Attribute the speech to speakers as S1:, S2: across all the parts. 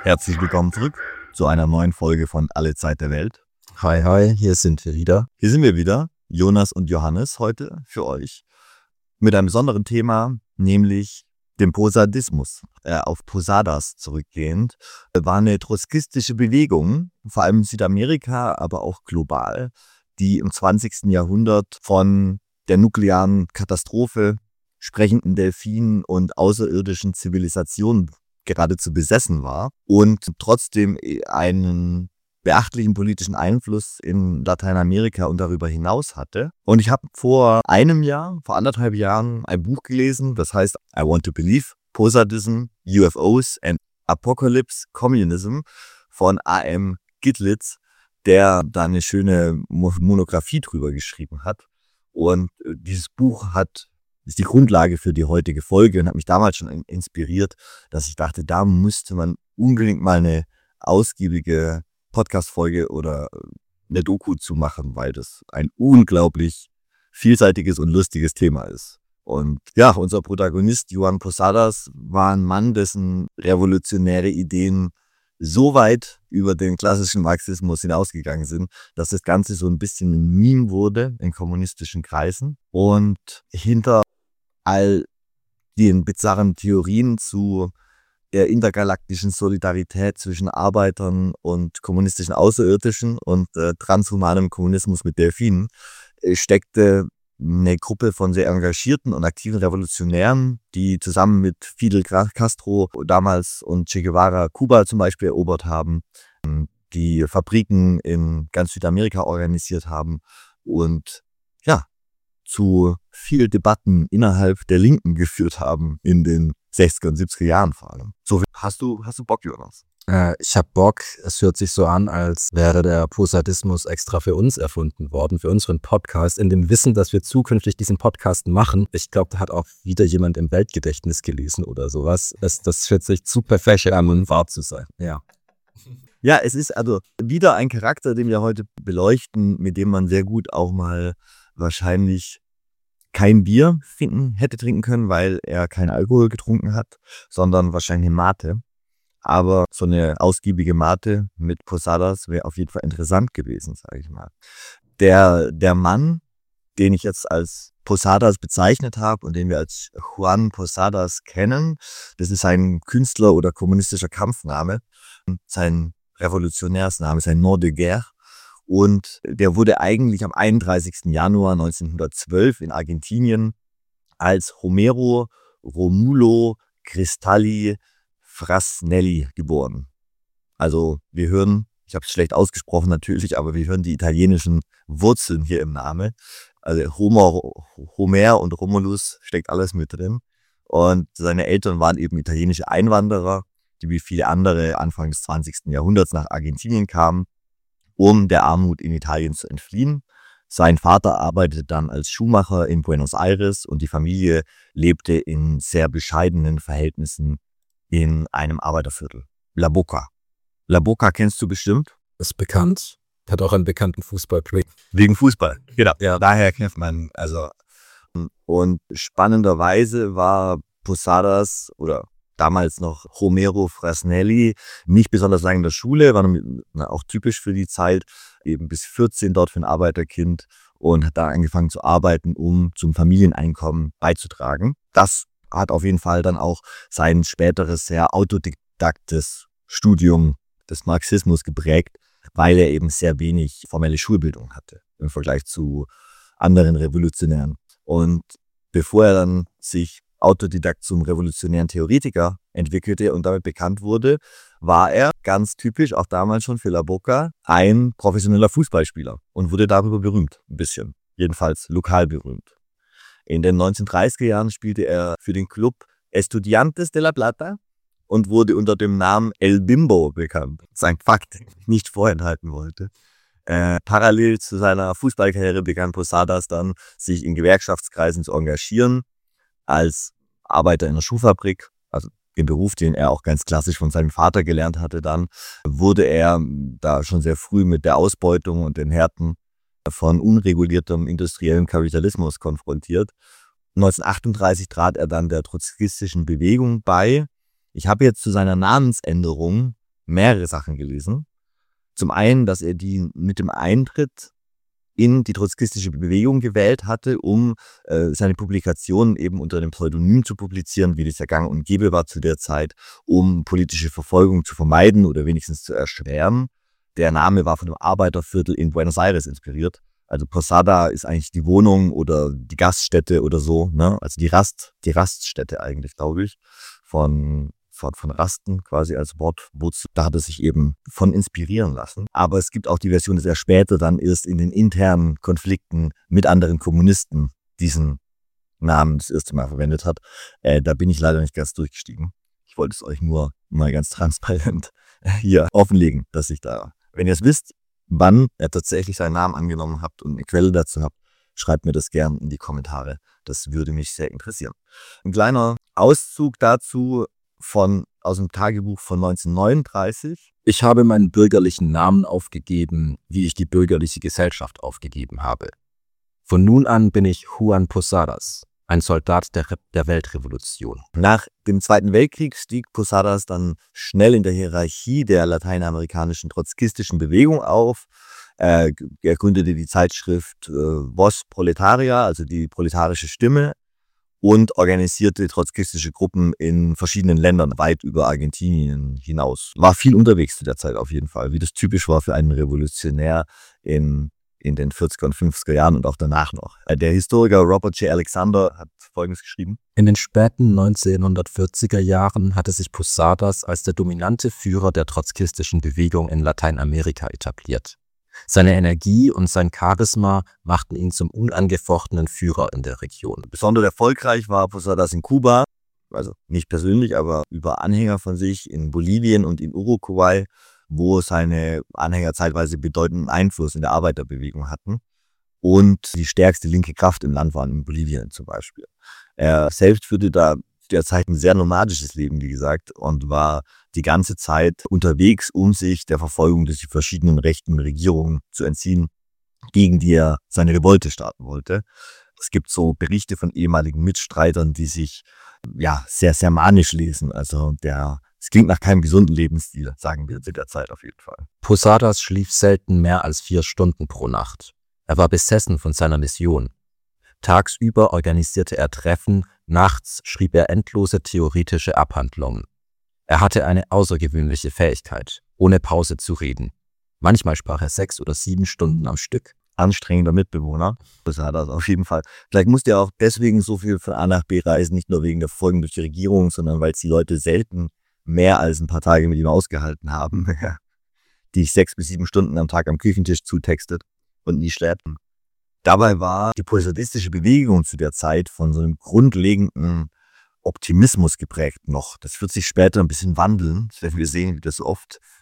S1: Herzlich willkommen zurück zu einer neuen Folge von Alle Zeit der Welt.
S2: Hi, hi, hier sind wir wieder.
S1: Hier sind wir wieder, Jonas und Johannes, heute für euch mit einem besonderen Thema, nämlich dem Posadismus. Auf Posadas zurückgehend, war eine trotzkistische Bewegung, vor allem in Südamerika, aber auch global, die im 20. Jahrhundert von der nuklearen Katastrophe, sprechenden Delfinen und außerirdischen Zivilisationen geradezu besessen war und trotzdem einen beachtlichen politischen Einfluss in Lateinamerika und darüber hinaus hatte. Und ich habe vor 1,5 Jahren ein Buch gelesen, das heißt I Want to Believe, Posadism, UFOs and Apocalypse Communism von A.M. Gittitz, der da eine schöne Monographie drüber geschrieben hat. Und dieses Buch ist die Grundlage für die heutige Folge und hat mich damals schon inspiriert, dass ich dachte, da müsste man unbedingt mal eine ausgiebige Podcast-Folge oder eine Doku zu machen, weil das ein unglaublich vielseitiges und lustiges Thema ist. Und ja, unser Protagonist Juan Posadas war ein Mann, dessen revolutionäre Ideen so weit über den klassischen Marxismus hinausgegangen sind, dass das Ganze so ein bisschen ein Meme wurde in kommunistischen Kreisen. Und hinter all den bizarren Theorien zu der intergalaktischen Solidarität zwischen Arbeitern und kommunistischen Außerirdischen und transhumanem Kommunismus mit Delfinen steckte eine Gruppe von sehr engagierten und aktiven Revolutionären, die zusammen mit Fidel Castro damals und Che Guevara Kuba zum Beispiel erobert haben, die Fabriken in ganz Südamerika organisiert haben und ja, zu viel Debatten innerhalb der Linken geführt haben in den 60er und 70er Jahren vor allem. So, hast du Bock, Jonas?
S2: Ich hab Bock. Es hört sich so an, als wäre der Posadismus extra für uns erfunden worden, für unseren Podcast, in dem Wissen, dass wir zukünftig diesen Podcast machen. Ich glaube, da hat auch wieder jemand im Weltgedächtnis gelesen oder sowas. Das hört sich zu perfekt an, um wahr zu sein. Ja.
S1: Ja, es ist also wieder ein Charakter, den wir heute beleuchten, mit dem man sehr gut auch mal wahrscheinlich kein Bier hätte trinken können, weil er keinen Alkohol getrunken hat, sondern wahrscheinlich eine Mate. Aber so eine ausgiebige Mate mit Posadas wäre auf jeden Fall interessant gewesen, sage ich mal. Der Mann, den ich jetzt als Posadas bezeichnet habe und den wir als Juan Posadas kennen, das ist ein Künstler oder kommunistischer Kampfname, sein Revolutionärsname, sein Nom de Guerre. Und der wurde eigentlich am 31. Januar 1912 in Argentinien als Homero Romulo Cristalli Frasnelli geboren. Also wir hören, ich habe es schlecht ausgesprochen natürlich, aber wir hören die italienischen Wurzeln hier im Namen. Also Homer und Romulus steckt alles mit drin. Und seine Eltern waren eben italienische Einwanderer, die wie viele andere Anfang des 20. Jahrhunderts nach Argentinien kamen, um der Armut in Italien zu entfliehen. Sein Vater arbeitete dann als Schuhmacher in Buenos Aires und die Familie lebte in sehr bescheidenen Verhältnissen in einem Arbeiterviertel. La Boca. La Boca kennst du bestimmt?
S2: Ist bekannt. Hat auch einen bekannten Fußballclub.
S1: Wegen Fußball, genau. Ja, daher kennt man, und spannenderweise war Posadas oder damals noch Homero Frasnelli nicht besonders lange in der Schule, war auch typisch für die Zeit, eben bis 14 dort für ein Arbeiterkind und hat da angefangen zu arbeiten, um zum Familieneinkommen beizutragen. Das hat auf jeden Fall dann auch sein späteres, sehr autodidaktes Studium des Marxismus geprägt, weil er eben sehr wenig formelle Schulbildung hatte im Vergleich zu anderen Revolutionären. Und bevor er dann sich Autodidakt zum revolutionären Theoretiker entwickelte und damit bekannt wurde, war er ganz typisch, auch damals schon für La Boca, ein professioneller Fußballspieler und wurde darüber berühmt, ein bisschen, jedenfalls lokal berühmt. In den 1930er Jahren spielte er für den Club Estudiantes de La Plata und wurde unter dem Namen El Bimbo bekannt. Das ist ein Fakt, den ich nicht vorenthalten wollte. Parallel zu seiner Fußballkarriere begann Posadas dann, sich in Gewerkschaftskreisen zu engagieren, als Arbeiter in einer Schuhfabrik, also den Beruf, den er auch ganz klassisch von seinem Vater gelernt hatte dann, wurde er da schon sehr früh mit der Ausbeutung und den Härten von unreguliertem industriellen Kapitalismus konfrontiert. 1938 trat er dann der trotzkistischen Bewegung bei. Ich habe jetzt zu seiner Namensänderung mehrere Sachen gelesen. Zum einen, dass er die mit dem Eintritt in die trotzkistische Bewegung gewählt hatte, um seine Publikationen eben unter dem Pseudonym zu publizieren, wie das ja gang und gäbe war zu der Zeit, um politische Verfolgung zu vermeiden oder wenigstens zu erschweren. Der Name war von dem Arbeiterviertel in Buenos Aires inspiriert. Also Posada ist eigentlich die Wohnung oder die Gaststätte oder so, ne? Also die Raststätte eigentlich, glaube ich, von Rasten quasi als Wortwurzel. Da hat er sich eben von inspirieren lassen. Aber es gibt auch die Version, dass er später dann erst in den internen Konflikten mit anderen Kommunisten diesen Namen das erste Mal verwendet hat. Da bin ich leider nicht ganz durchgestiegen. Ich wollte es euch nur mal ganz transparent hier offenlegen, dass ich da, wenn ihr es wisst, wann er tatsächlich seinen Namen angenommen habt und eine Quelle dazu habt, schreibt mir das gern in die Kommentare. Das würde mich sehr interessieren. Ein kleiner Auszug dazu aus dem Tagebuch von 1939.
S2: Ich habe meinen bürgerlichen Namen aufgegeben, wie ich die bürgerliche Gesellschaft aufgegeben habe. Von nun an bin ich Juan Posadas, ein Soldat der Weltrevolution.
S1: Nach dem Zweiten Weltkrieg stieg Posadas dann schnell in der Hierarchie der lateinamerikanischen trotzkistischen Bewegung auf. Er gründete die Zeitschrift Voz Proletaria, also die proletarische Stimme, und organisierte trotzkistische Gruppen in verschiedenen Ländern, weit über Argentinien hinaus. War viel unterwegs zu der Zeit auf jeden Fall, wie das typisch war für einen Revolutionär in den 40er und 50er Jahren und auch danach noch. Der Historiker Robert J. Alexander hat Folgendes geschrieben.
S2: In den späten 1940er Jahren hatte sich Posadas als der dominante Führer der trotzkistischen Bewegung in Lateinamerika etabliert. Seine Energie und sein Charisma machten ihn zum unangefochtenen Führer in der Region.
S1: Besonders erfolgreich war Posadas in Kuba, also nicht persönlich, aber über Anhänger von sich in Bolivien und in Uruguay, wo seine Anhänger zeitweise bedeutenden Einfluss in der Arbeiterbewegung hatten und die stärkste linke Kraft im Land waren, in Bolivien zum Beispiel. Er selbst führte da derzeit ein sehr nomadisches Leben, wie gesagt, und war die ganze Zeit unterwegs, um sich der Verfolgung durch die verschiedenen rechten Regierungen zu entziehen, gegen die er seine Revolte starten wollte. Es gibt so Berichte von ehemaligen Mitstreitern, die sich sehr, sehr manisch lesen. Also es klingt nach keinem gesunden Lebensstil, sagen wir zu der Zeit auf jeden Fall.
S2: Posadas schlief selten mehr als 4 Stunden pro Nacht. Er war besessen von seiner Mission. Tagsüber organisierte er Treffen, nachts schrieb er endlose theoretische Abhandlungen. Er hatte eine außergewöhnliche Fähigkeit, ohne Pause zu reden. Manchmal sprach er 6 oder 7 Stunden am Stück.
S1: Anstrengender Mitbewohner, Posadas auf jeden Fall. Vielleicht musste er auch deswegen so viel von A nach B reisen, nicht nur wegen der Folgen durch die Regierung, sondern weil es die Leute selten mehr als ein paar Tage mit ihm ausgehalten haben, die 6 bis 7 Stunden am Tag am Küchentisch zutextet und nie schläft. Dabei war die posadistische Bewegung zu der Zeit von so einem grundlegenden Optimismus geprägt noch. Das wird sich später ein bisschen wandeln. Das werden wir sehen, wie das so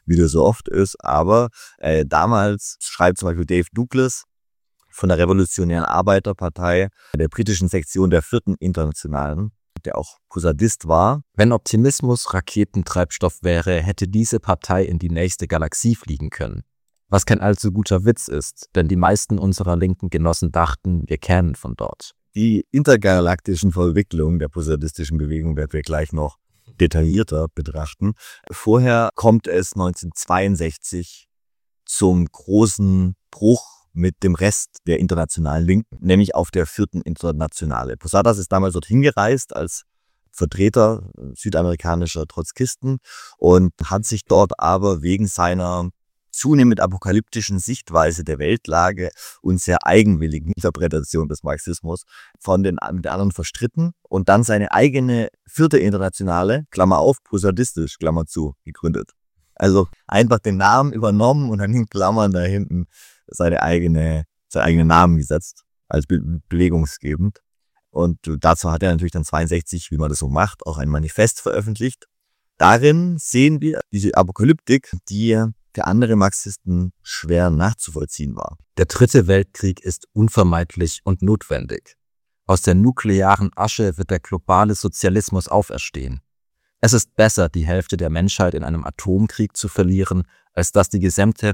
S1: oft ist. Aber damals schreibt zum Beispiel Dave Douglas von der Revolutionären Arbeiterpartei, der britischen Sektion der 4. Internationalen, der auch Posadist war.
S2: Wenn Optimismus Raketentreibstoff wäre, hätte diese Partei in die nächste Galaxie fliegen können. Was kein allzu guter Witz ist, denn die meisten unserer linken Genossen dachten, wir kämen von dort.
S1: Die intergalaktischen Verwicklungen der posadistischen Bewegung werden wir gleich noch detaillierter betrachten. Vorher kommt es 1962 zum großen Bruch mit dem Rest der internationalen Linken, nämlich auf der 4. Internationale. Posadas ist damals dorthin gereist als Vertreter südamerikanischer Trotzkisten und hat sich dort aber wegen seiner zunehmend apokalyptischen Sichtweise der Weltlage und sehr eigenwilligen Interpretation des Marxismus mit den anderen verstritten und dann seine eigene 4. Internationale, Klammer auf, posadistisch, Klammer zu, gegründet. Also einfach den Namen übernommen und dann in Klammern da hinten seinen eigenen Namen gesetzt, als belegungsgebend. Und dazu hat er natürlich dann 62, wie man das so macht, auch ein Manifest veröffentlicht. Darin sehen wir diese Apokalyptik, die für andere Marxisten schwer nachzuvollziehen war.
S2: Der 3. Weltkrieg ist unvermeidlich und notwendig. Aus der nuklearen Asche wird der globale Sozialismus auferstehen. Es ist besser, die Hälfte der Menschheit in einem Atomkrieg zu verlieren, als dass die gesamte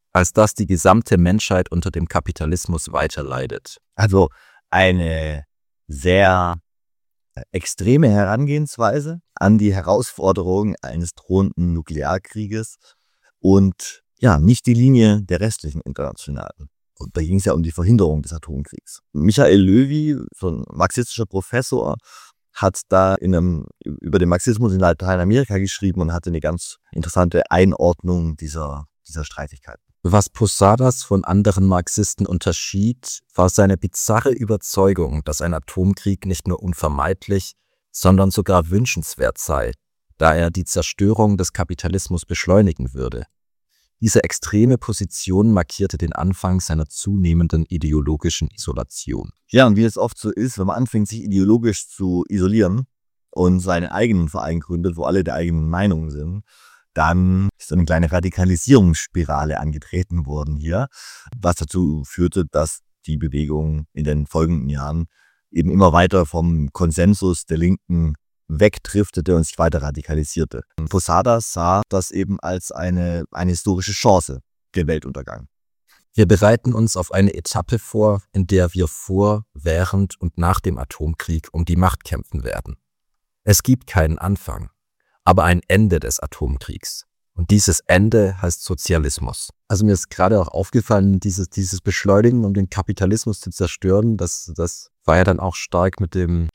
S2: Menschheit unter dem Kapitalismus weiterleidet.
S1: Also eine sehr extreme Herangehensweise an die Herausforderung eines drohenden Nuklearkrieges und ja, nicht die Linie der restlichen Internationalen. Und da ging es ja um die Verhinderung des Atomkriegs. Michael Löwy, so ein marxistischer Professor, hat da über den Marxismus in Lateinamerika geschrieben und hatte eine ganz interessante Einordnung dieser Streitigkeiten.
S2: Was Posadas von anderen Marxisten unterschied, war seine bizarre Überzeugung, dass ein Atomkrieg nicht nur unvermeidlich, sondern sogar wünschenswert sei, da er die Zerstörung des Kapitalismus beschleunigen würde. Diese extreme Position markierte den Anfang seiner zunehmenden ideologischen Isolation.
S1: Ja, und wie es oft so ist, wenn man anfängt, sich ideologisch zu isolieren und seinen eigenen Verein gründet, wo alle der eigenen Meinung sind, dann ist eine kleine Radikalisierungsspirale angetreten worden hier, was dazu führte, dass die Bewegung in den folgenden Jahren eben immer weiter vom Konsensus der Linken wegdriftete und sich weiter radikalisierte. Posadas sah das eben als eine historische Chance, den Weltuntergang.
S2: Wir bereiten uns auf eine Etappe vor, in der wir vor, während und nach dem Atomkrieg um die Macht kämpfen werden. Es gibt keinen Anfang, aber ein Ende des Atomkriegs. Und dieses Ende heißt Sozialismus. Also mir ist gerade auch aufgefallen, dieses Beschleunigen, um den Kapitalismus zu zerstören, das war ja dann auch stark mit dem,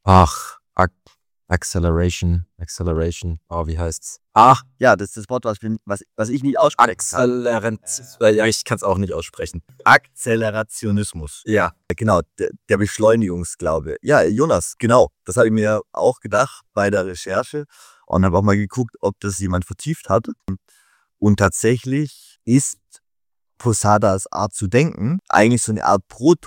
S2: Acceleration, wie heißt's?
S1: Ja, das ist das Wort, was ich nicht aussprechen kann.
S2: Ja, ich kann es auch nicht aussprechen.
S1: Akzelerationismus.
S2: Ja.
S1: Genau, der Beschleunigungsglaube. Ja, Jonas, genau, das habe ich mir auch gedacht bei der Recherche und habe auch mal geguckt, ob das jemand vertieft hat. Und tatsächlich ist Posadas Art zu denken eigentlich so eine Art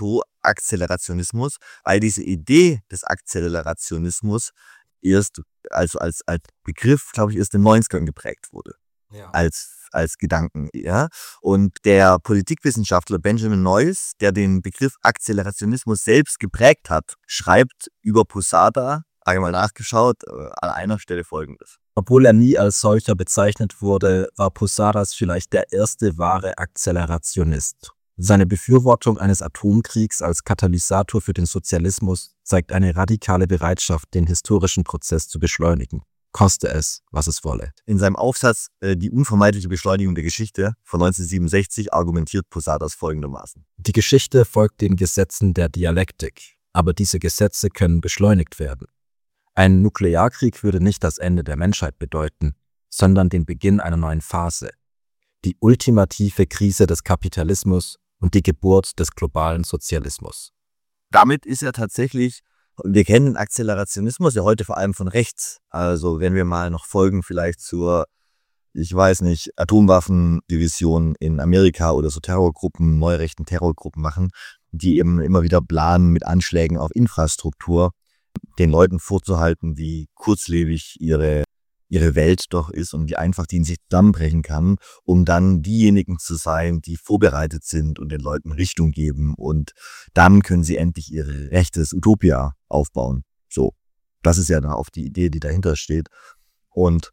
S1: Proto-Akzelerationismus, weil diese Idee des Akzelerationismus erst als Begriff, glaube ich, erst in den 90ern geprägt wurde.
S2: Ja.
S1: Als Gedanken, ja. Und der Politikwissenschaftler Benjamin Noyes, der den Begriff Akzelerationismus selbst geprägt hat, schreibt über Posada, habe ich mal nachgeschaut, an einer Stelle Folgendes.
S2: Obwohl er nie als solcher bezeichnet wurde, war Posadas vielleicht der erste wahre Akzelerationist. Seine Befürwortung eines Atomkriegs als Katalysator für den Sozialismus zeigt eine radikale Bereitschaft, den historischen Prozess zu beschleunigen, koste es, was es wolle.
S1: In seinem Aufsatz Die unvermeidliche Beschleunigung der Geschichte von 1967 argumentiert Posadas folgendermaßen.
S2: Die Geschichte folgt den Gesetzen der Dialektik, aber diese Gesetze können beschleunigt werden. Ein Nuklearkrieg würde nicht das Ende der Menschheit bedeuten, sondern den Beginn einer neuen Phase. Die ultimative Krise des Kapitalismus und die Geburt des globalen Sozialismus.
S1: Damit ist er tatsächlich, wir kennen den Akzelerationismus ja heute vor allem von rechts. Also wenn wir mal noch Folgen vielleicht zur, ich weiß nicht, Atomwaffendivision in Amerika oder so Terrorgruppen, neurechten Terrorgruppen machen, die eben immer wieder planen mit Anschlägen auf Infrastruktur, den Leuten vorzuhalten, wie kurzlebig ihre Welt doch ist und wie einfach die in sich zusammenbrechen kann, um dann diejenigen zu sein, die vorbereitet sind und den Leuten Richtung geben. Und dann können sie endlich ihre rechtes Utopia aufbauen. So, das ist ja da auf die Idee, die dahinter steht. Und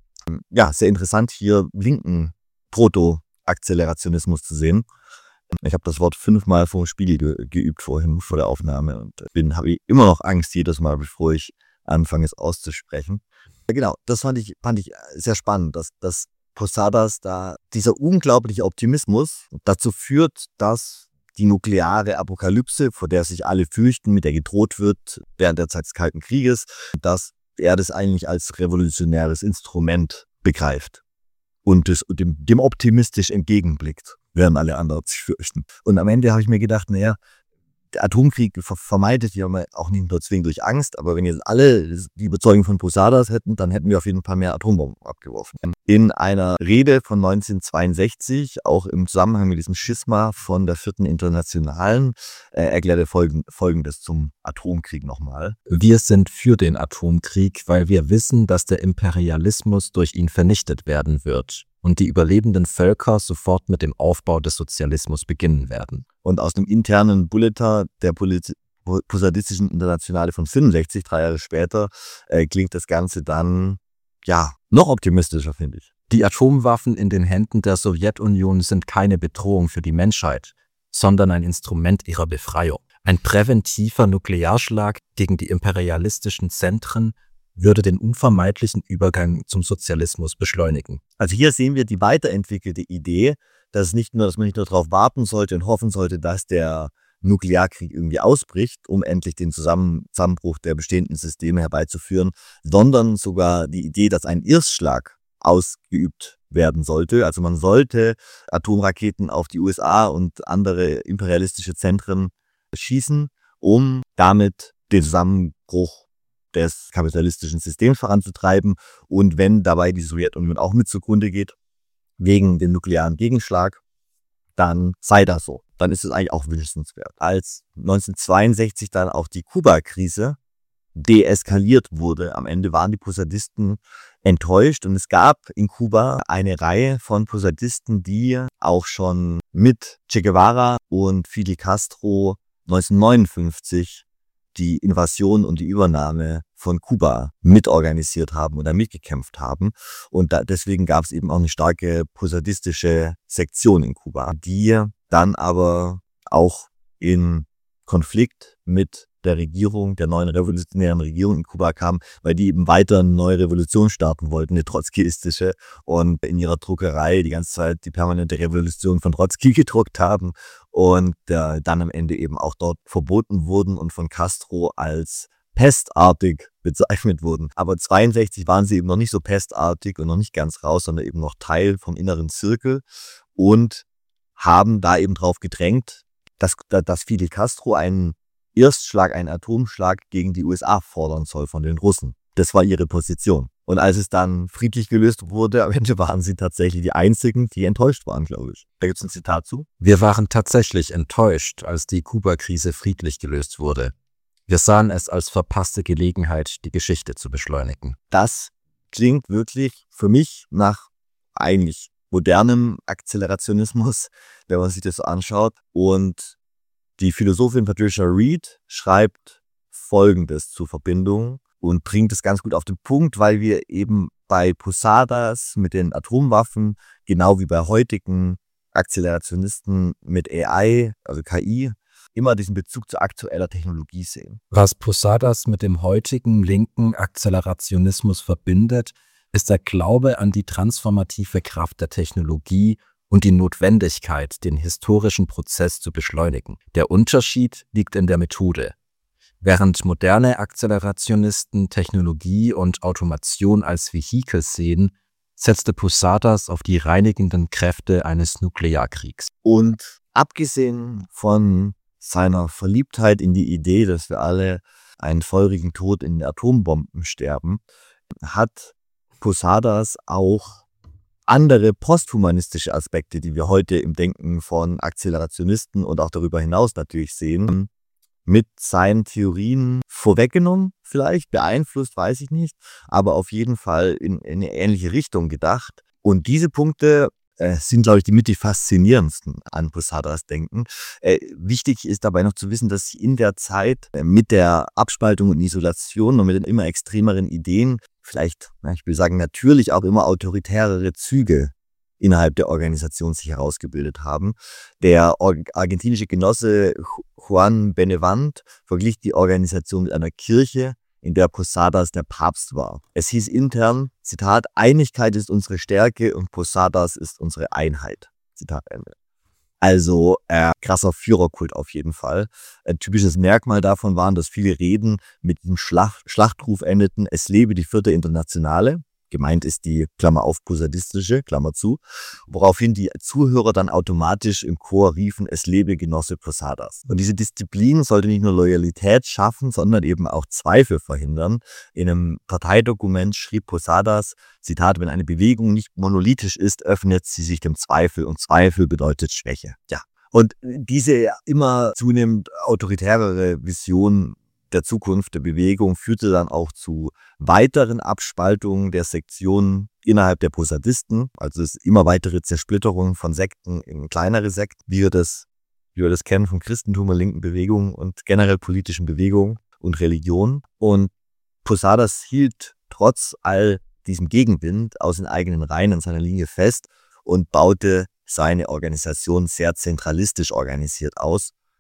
S1: ja, sehr interessant hier linken Proto-Akzelerationismus zu sehen. Ich habe das Wort 5-mal vor dem Spiegel geübt vorhin, vor der Aufnahme, und habe immer noch Angst jedes Mal, bevor ich anfange, es auszusprechen. Genau, das fand ich sehr spannend, dass Posadas da dieser unglaubliche Optimismus dazu führt, dass die nukleare Apokalypse, vor der sich alle fürchten, mit der gedroht wird während der Zeit des Kalten Krieges, dass er das eigentlich als revolutionäres Instrument begreift und dem optimistisch entgegenblickt, während alle anderen sich fürchten. Und am Ende habe ich mir gedacht, naja, der Atomkrieg vermeidet ja auch nicht nur zwingend durch Angst, aber wenn jetzt alle die Überzeugung von Posadas hätten, dann hätten wir auf jeden Fall mehr Atombomben abgeworfen. In einer Rede von 1962, auch im Zusammenhang mit diesem Schisma von der 4. Internationalen, erklärte Folgendes zum Atomkrieg nochmal.
S2: Wir sind für den Atomkrieg, weil wir wissen, dass der Imperialismus durch ihn vernichtet werden wird und die überlebenden Völker sofort mit dem Aufbau des Sozialismus beginnen werden.
S1: Und aus dem internen Bulletin der Posadistischen Internationale von 65, 3 Jahre später, klingt das Ganze dann, ja, noch optimistischer, finde ich.
S2: Die Atomwaffen in den Händen der Sowjetunion sind keine Bedrohung für die Menschheit, sondern ein Instrument ihrer Befreiung. Ein präventiver Nuklearschlag gegen die imperialistischen Zentren würde den unvermeidlichen Übergang zum Sozialismus beschleunigen.
S1: Also hier sehen wir die weiterentwickelte Idee, dass man nicht nur darauf warten sollte und hoffen sollte, dass der Nuklearkrieg irgendwie ausbricht, um endlich den Zusammenbruch der bestehenden Systeme herbeizuführen, sondern sogar die Idee, dass ein Erstschlag ausgeübt werden sollte. Also man sollte Atomraketen auf die USA und andere imperialistische Zentren schießen, um damit den Zusammenbruch des kapitalistischen Systems voranzutreiben. Und wenn dabei die Sowjetunion auch mit zugrunde geht, wegen dem nuklearen Gegenschlag, dann sei das so. Dann ist es eigentlich auch wünschenswert. Als 1962 dann auch die Kuba-Krise deeskaliert wurde, am Ende waren die Posadisten enttäuscht und es gab in Kuba eine Reihe von Posadisten, die auch schon mit Che Guevara und Fidel Castro 1959 die Invasion und die Übernahme von Kuba mitorganisiert haben oder mitgekämpft haben. Und deswegen gab es eben auch eine starke posadistische Sektion in Kuba, die dann aber auch in Konflikt mit der Regierung, der neuen revolutionären Regierung in Kuba kam, weil die eben weiter eine neue Revolution starten wollten, eine trotzkiistische, und in ihrer Druckerei die ganze Zeit die permanente Revolution von Trotzki gedruckt haben und dann am Ende eben auch dort verboten wurden und von Castro als pestartig bezeichnet wurden. Aber 1962 waren sie eben noch nicht so pestartig und noch nicht ganz raus, sondern eben noch Teil vom inneren Zirkel und haben da eben drauf gedrängt, dass Fidel Castro einen Erstschlag, einen Atomschlag gegen die USA fordern soll von den Russen. Das war ihre Position. Und als es dann friedlich gelöst wurde, am Ende waren sie tatsächlich die Einzigen, die enttäuscht waren, glaube ich. Da gibt es ein Zitat zu.
S2: Wir waren tatsächlich enttäuscht, als die Kuba-Krise friedlich gelöst wurde. Wir sahen es als verpasste Gelegenheit, die Geschichte zu beschleunigen.
S1: Das klingt wirklich für mich nach eigentlich modernem Akzelerationismus, wenn man sich das so anschaut. Und die Philosophin Patricia Reed schreibt Folgendes zur Verbindung und bringt es ganz gut auf den Punkt, weil wir eben bei Posadas mit den Atomwaffen, genau wie bei heutigen Akzelerationisten mit AI, also KI, immer diesen Bezug zu aktueller Technologie sehen.
S2: Was Posadas mit dem heutigen linken Akzelerationismus verbindet, ist der Glaube an die transformative Kraft der Technologie und die Notwendigkeit, den historischen Prozess zu beschleunigen. Der Unterschied liegt in der Methode. Während moderne Akzelerationisten Technologie und Automation als Vehikel sehen, setzte Posadas auf die reinigenden Kräfte eines Nuklearkriegs.
S1: Und abgesehen von seiner Verliebtheit in die Idee, dass wir alle einen feurigen Tod in Atombomben sterben, hat Posadas auch andere posthumanistische Aspekte, die wir heute im Denken von Akzelerationisten und auch darüber hinaus natürlich sehen, mit seinen Theorien vorweggenommen, vielleicht beeinflusst, weiß ich nicht, aber auf jeden Fall in eine ähnliche Richtung gedacht. Und diese Punkte sind, glaube ich, die mit die faszinierendsten an Posadas Denken. Wichtig ist dabei noch zu wissen, dass in der Zeit mit der Abspaltung und Isolation und mit den immer extremeren Ideen vielleicht, ich will sagen, natürlich auch immer autoritärere Züge innerhalb der Organisation sich herausgebildet haben. Der argentinische Genosse Juan Benevent verglich die Organisation mit einer Kirche, in der Posadas der Papst war. Es hieß intern, Zitat, Einigkeit ist unsere Stärke und Posadas ist unsere Einheit. Zitat Ende. Also krasser Führerkult auf jeden Fall. Ein typisches Merkmal davon waren, dass viele Reden mit dem Schlachtruf endeten, es lebe die vierte Internationale. Gemeint ist die, Klammer auf, posadistische, Klammer zu, woraufhin die Zuhörer dann automatisch im Chor riefen, es lebe Genosse Posadas. Und diese Disziplin sollte nicht nur Loyalität schaffen, sondern eben auch Zweifel verhindern. In einem Parteidokument schrieb Posadas, Zitat, wenn eine Bewegung nicht monolithisch ist, öffnet sie sich dem Zweifel und Zweifel bedeutet Schwäche. Ja. Und diese immer zunehmend autoritärere Vision der Zukunft der Bewegung führte dann auch zu weiteren Abspaltungen der Sektionen innerhalb der Posadisten, also es immer weitere Zersplitterungen von Sekten in kleinere Sekten, wie wir das kennen vom Christentum und linken Bewegungen und generell politischen Bewegungen und Religionen. Und Posadas hielt trotz all diesem Gegenwind aus den eigenen Reihen an seiner Linie fest und baute seine Organisation sehr zentralistisch organisiert aus.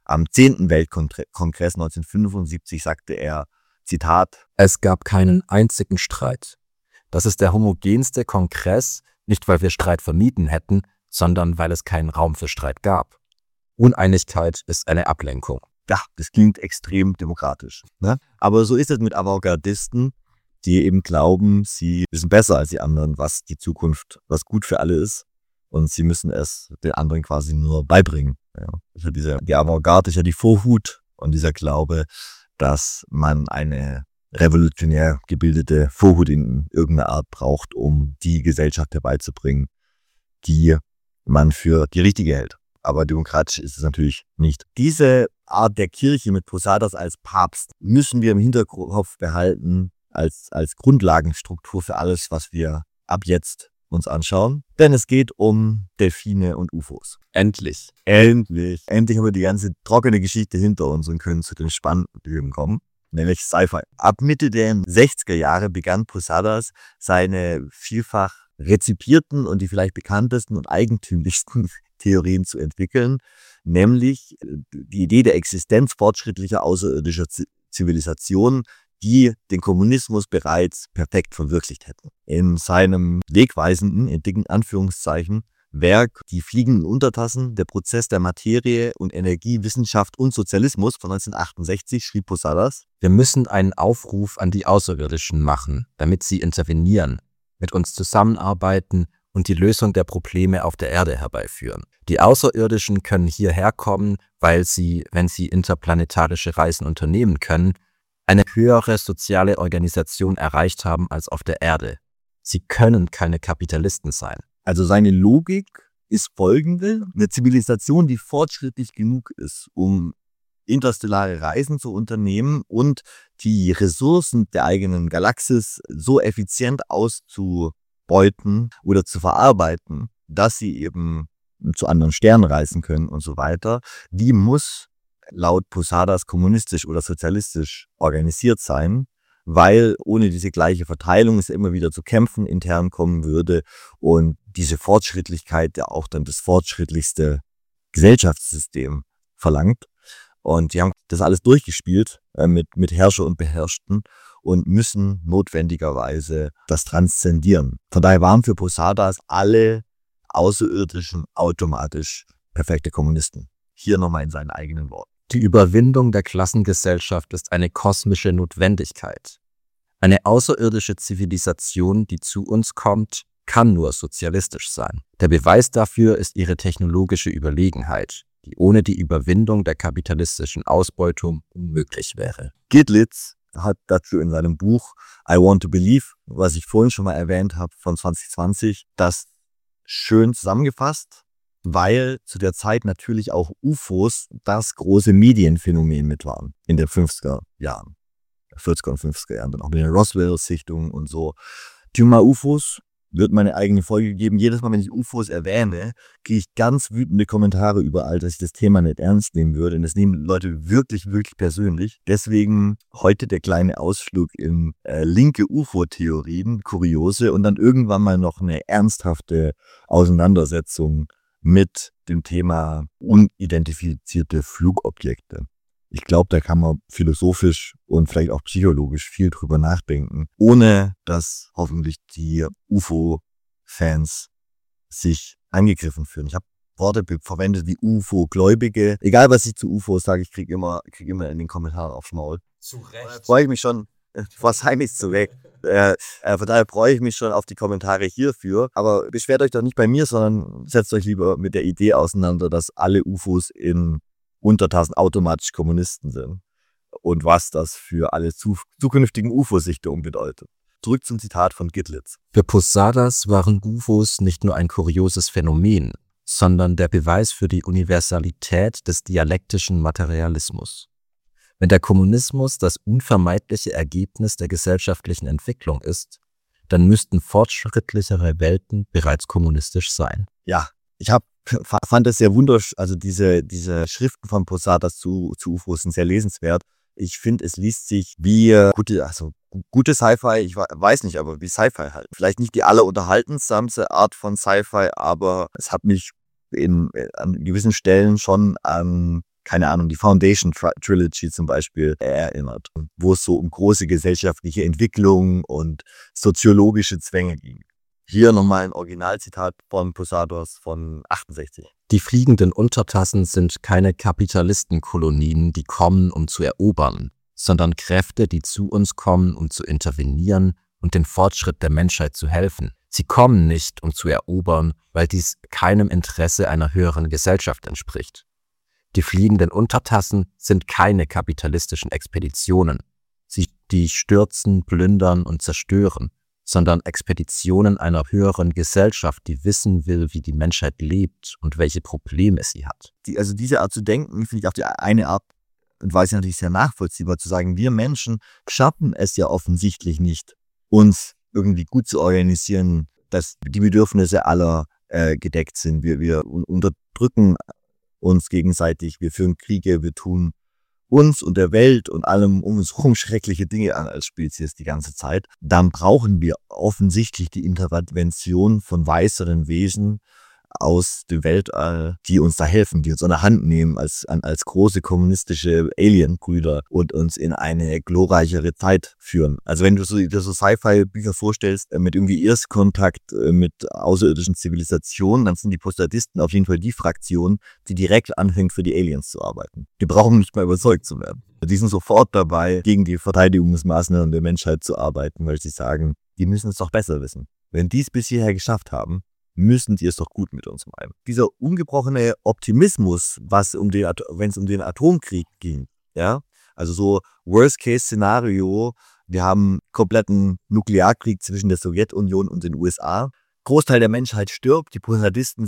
S1: Am 10. Weltkongress 1975 sagte er, Zitat,
S2: es gab keinen einzigen Streit. Das ist der homogenste Kongress, nicht weil wir Streit vermieden hätten, sondern weil es keinen Raum für Streit gab. Uneinigkeit ist eine Ablenkung.
S1: Ja, das klingt extrem demokratisch. Ne? Aber so ist es mit Avantgardisten, die eben glauben, sie wissen besser als die anderen, was die Zukunft, was gut für alle ist. Und sie müssen es den anderen quasi nur beibringen. Ja. Also die Avantgarde ist ja die Vorhut und dieser Glaube, dass man eine revolutionär gebildete Vorhut in irgendeiner Art braucht, um die Gesellschaft herbeizubringen, die man für die richtige hält. Aber demokratisch ist es natürlich nicht. Diese Art der Kirche mit Posadas als Papst müssen wir im Hinterkopf behalten als Grundlagenstruktur für alles, was wir ab jetzt uns anschauen. Denn es geht um Delfine und UFOs.
S2: Endlich.
S1: Endlich haben wir die ganze trockene Geschichte hinter uns und können zu den spannenden Themen kommen, nämlich Sci-Fi. Ab Mitte der 60er Jahre begann Posadas seine vielfach rezipierten und die vielleicht bekanntesten und eigentümlichsten Theorien zu entwickeln, nämlich die Idee der Existenz fortschrittlicher außerirdischer Zivilisationen, die den Kommunismus bereits perfekt verwirklicht hätten. In seinem wegweisenden, in dicken Anführungszeichen, Werk Die fliegenden Untertassen, der Prozess der Materie und Energie, Wissenschaft und Sozialismus von 1968 schrieb Posadas:
S2: Wir müssen einen Aufruf an die Außerirdischen machen, damit sie intervenieren, mit uns zusammenarbeiten und die Lösung der Probleme auf der Erde herbeiführen. Die Außerirdischen können hierher kommen, weil sie, wenn sie interplanetarische Reisen unternehmen können, eine höhere soziale Organisation erreicht haben als auf der Erde. Sie können keine Kapitalisten sein.
S1: Also seine Logik ist folgende: Eine Zivilisation, die fortschrittlich genug ist, um interstellare Reisen zu unternehmen und die Ressourcen der eigenen Galaxis so effizient auszubeuten oder zu verarbeiten, dass sie eben zu anderen Sternen reisen können und so weiter, die muss laut Posadas kommunistisch oder sozialistisch organisiert sein, weil ohne diese gleiche Verteilung es immer wieder zu Kämpfen intern kommen würde und diese Fortschrittlichkeit ja auch dann das fortschrittlichste Gesellschaftssystem verlangt. Und die haben das alles durchgespielt mit Herrscher und Beherrschten und müssen notwendigerweise das transzendieren. Von daher waren für Posadas alle Außerirdischen automatisch perfekte Kommunisten. Hier nochmal in seinen eigenen Worten.
S2: Die Überwindung der Klassengesellschaft ist eine kosmische Notwendigkeit. Eine außerirdische Zivilisation, die zu uns kommt, kann nur sozialistisch sein. Der Beweis dafür ist ihre technologische Überlegenheit, die ohne die Überwindung der kapitalistischen Ausbeutung unmöglich wäre.
S1: Giedlitz hat dazu in seinem Buch I Want to Believe, was ich vorhin schon mal erwähnt habe, von 2020, das schön zusammengefasst, weil zu der Zeit natürlich auch UFOs das große Medienphänomen mit waren in den 50er Jahren. 40er und 50er Jahren, dann auch mit den Roswell-Sichtungen und so. Thema UFOs wird meine eigene Folge geben. Jedes Mal, wenn ich UFOs erwähne, kriege ich ganz wütende Kommentare überall, dass ich das Thema nicht ernst nehmen würde. Und das nehmen Leute wirklich, wirklich persönlich. Deswegen heute der kleine Ausflug in linke UFO-Theorien, kuriose, und dann irgendwann mal noch eine ernsthafte Auseinandersetzung mit dem Thema unidentifizierte Flugobjekte. Ich glaube, da kann man philosophisch und vielleicht auch psychologisch viel drüber nachdenken, ohne dass hoffentlich die UFO-Fans sich angegriffen fühlen. Ich habe Worte verwendet wie UFO-Gläubige. Egal, was ich zu UFOs sage, ich krieg immer in den Kommentaren aufs Maul.
S2: Zu Recht.
S1: Freue ich mich schon, wahrscheinlich zu Recht. Von daher freue ich mich schon auf die Kommentare hierfür. Aber beschwert euch doch nicht bei mir, sondern setzt euch lieber mit der Idee auseinander, dass alle UFOs in Untertassen automatisch Kommunisten sind und was das für alle zukünftigen UFO-Sichtungen bedeutet. Zurück zum Zitat von Giedlitz.
S2: Für Posadas waren UFOs nicht nur ein kurioses Phänomen, sondern der Beweis für die Universalität des dialektischen Materialismus. Wenn der Kommunismus das unvermeidliche Ergebnis der gesellschaftlichen Entwicklung ist, dann müssten fortschrittlichere Welten bereits kommunistisch sein.
S1: Ja, ich fand es sehr wunderschön, also diese Schriften von Posadas zu UFOs sind sehr lesenswert. Ich finde, es liest sich wie gute Sci-Fi, ich weiß nicht, aber wie Sci-Fi halt. Vielleicht nicht die allerunterhaltendste Art von Sci-Fi, aber es hat mich an gewissen Stellen schon an keine Ahnung, die Foundation Trilogy zum Beispiel erinnert, wo es so um große gesellschaftliche Entwicklung und soziologische Zwänge ging. Hier nochmal ein Originalzitat von Posadas von 68.
S2: Die fliegenden Untertassen sind keine Kapitalistenkolonien, die kommen, um zu erobern, sondern Kräfte, die zu uns kommen, um zu intervenieren und den Fortschritt der Menschheit zu helfen. Sie kommen nicht, um zu erobern, weil dies keinem Interesse einer höheren Gesellschaft entspricht. Die fliegenden Untertassen sind keine kapitalistischen Expeditionen, die stürzen, plündern und zerstören, sondern Expeditionen einer höheren Gesellschaft, die wissen will, wie die Menschheit lebt und welche Probleme sie hat.
S1: Also diese Art zu denken, finde ich auf die eine Art und Weise natürlich sehr nachvollziehbar, zu sagen, wir Menschen schaffen es ja offensichtlich nicht, uns irgendwie gut zu organisieren, dass die Bedürfnisse aller gedeckt sind. Wir unterdrücken uns gegenseitig, wir führen Kriege, wir tun uns und der Welt und allem um uns herum schreckliche Dinge an als Spezies die ganze Zeit. Dann brauchen wir offensichtlich die Intervention von weiseren Wesen aus dem Weltall, die uns da helfen, die uns an der Hand nehmen als große kommunistische Alien-Brüder und uns in eine glorreichere Zeit führen. Also wenn du dir so Sci-Fi-Bücher vorstellst, mit irgendwie Erstkontakt mit außerirdischen Zivilisationen, dann sind die Posadisten auf jeden Fall die Fraktion, die direkt anfängt, für die Aliens zu arbeiten. Die brauchen nicht mehr überzeugt zu werden. Die sind sofort dabei, gegen die Verteidigungsmaßnahmen der Menschheit zu arbeiten, weil sie sagen, die müssen es doch besser wissen. Wenn die es bis hierher geschafft haben, müssen die es doch gut mit uns meinen. Dieser ungebrochene Optimismus, wenn es um den Atomkrieg ging, ja, also so Worst-Case-Szenario, wir haben kompletten Nuklearkrieg zwischen der Sowjetunion und den USA. Großteil der Menschheit stirbt, die Posadisten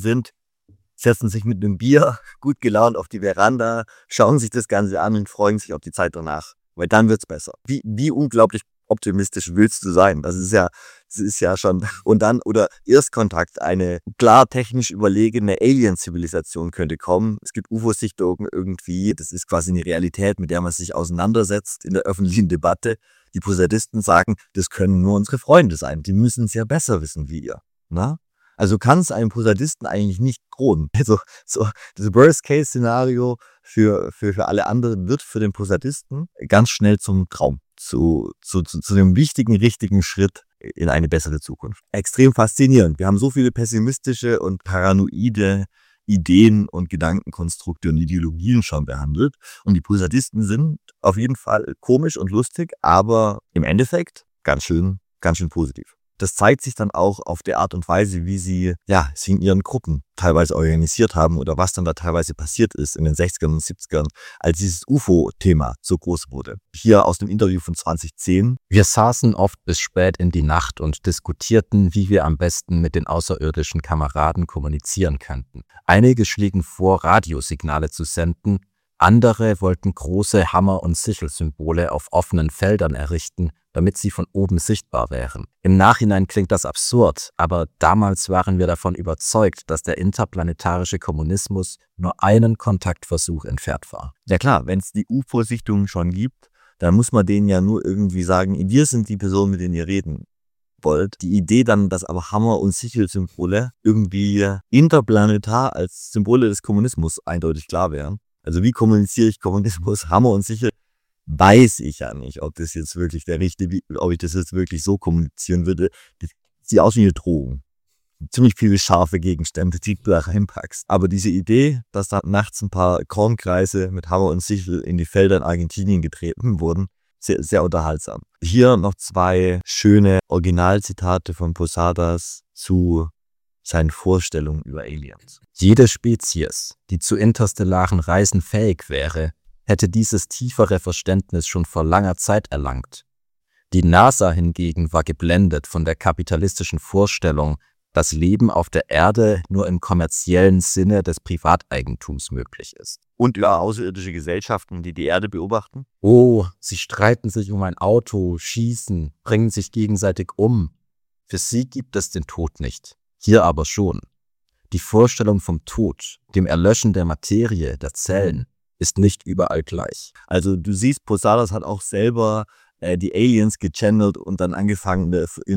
S1: setzen sich mit einem Bier gut gelaunt auf die Veranda, schauen sich das Ganze an und freuen sich auf die Zeit danach, weil dann wird's besser. Wie unglaublich optimistisch willst du sein? Das ist ja schon. Und dann, oder Erstkontakt, eine klar technisch überlegene Alien-Zivilisation könnte kommen. Es gibt UFO-Sichtungen irgendwie. Das ist quasi eine Realität, mit der man sich auseinandersetzt in der öffentlichen Debatte. Die Posadisten sagen, das können nur unsere Freunde sein. Die müssen es ja besser wissen wie ihr. Na? Also kann es einem Posadisten eigentlich nicht drohen. Also so das Worst-Case-Szenario für alle anderen wird für den Posadisten ganz schnell zum Traum. Zu dem wichtigen, richtigen Schritt in eine bessere Zukunft. Extrem faszinierend. Wir haben so viele pessimistische und paranoide Ideen und Gedankenkonstrukte und Ideologien schon behandelt. Und die Posadisten sind auf jeden Fall komisch und lustig, aber im Endeffekt ganz schön positiv. Das zeigt sich dann auch auf der Art und Weise, wie sie in ihren Gruppen teilweise organisiert haben oder was dann da teilweise passiert ist in den 60ern und 70ern, als dieses UFO-Thema so groß wurde. Hier aus dem Interview von 2010.
S2: Wir saßen oft bis spät in die Nacht und diskutierten, wie wir am besten mit den außerirdischen Kameraden kommunizieren könnten. Einige schlägen vor, Radiosignale zu senden, andere wollten große Hammer- und Sichelsymbole auf offenen Feldern errichten, damit sie von oben sichtbar wären. Im Nachhinein klingt das absurd, aber damals waren wir davon überzeugt, dass der interplanetarische Kommunismus nur einen Kontaktversuch entfernt war.
S1: Ja klar, wenn es die UFO-Sichtungen schon gibt, dann muss man denen ja nur irgendwie sagen, wir sind die Person, mit denen ihr reden wollt. Die Idee dann, dass aber Hammer- und Sichelsymbole irgendwie interplanetar als Symbole des Kommunismus eindeutig klar wären. Also wie kommuniziere ich Kommunismus, Hammer und Sichel? Weiß ich ja nicht, ob das jetzt wirklich ob ich das jetzt wirklich so kommunizieren würde. Das sieht aus wie eine Drohung. Ziemlich viele scharfe Gegenstände, die du da reinpackst. Aber diese Idee, dass da nachts ein paar Kornkreise mit Hammer und Sichel in die Felder in Argentinien getreten wurden, sehr, sehr unterhaltsam. Hier noch 2 schöne Originalzitate von Posadas zu seinen Vorstellungen über Aliens.
S2: Jede Spezies, die zu interstellaren Reisen fähig wäre, hätte dieses tiefere Verständnis schon vor langer Zeit erlangt. Die NASA hingegen war geblendet von der kapitalistischen Vorstellung, dass Leben auf der Erde nur im kommerziellen Sinne des Privateigentums möglich ist.
S1: Und über außerirdische Gesellschaften, die die Erde beobachten?
S2: Oh, sie streiten sich um ein Auto, schießen, bringen sich gegenseitig um. Für sie gibt es den Tod nicht, hier aber schon. Die Vorstellung vom Tod, dem Erlöschen der Materie, der Zellen, ist nicht überall gleich.
S1: Also du siehst, Posadas hat auch selber die Aliens gechannelt und dann angefangen in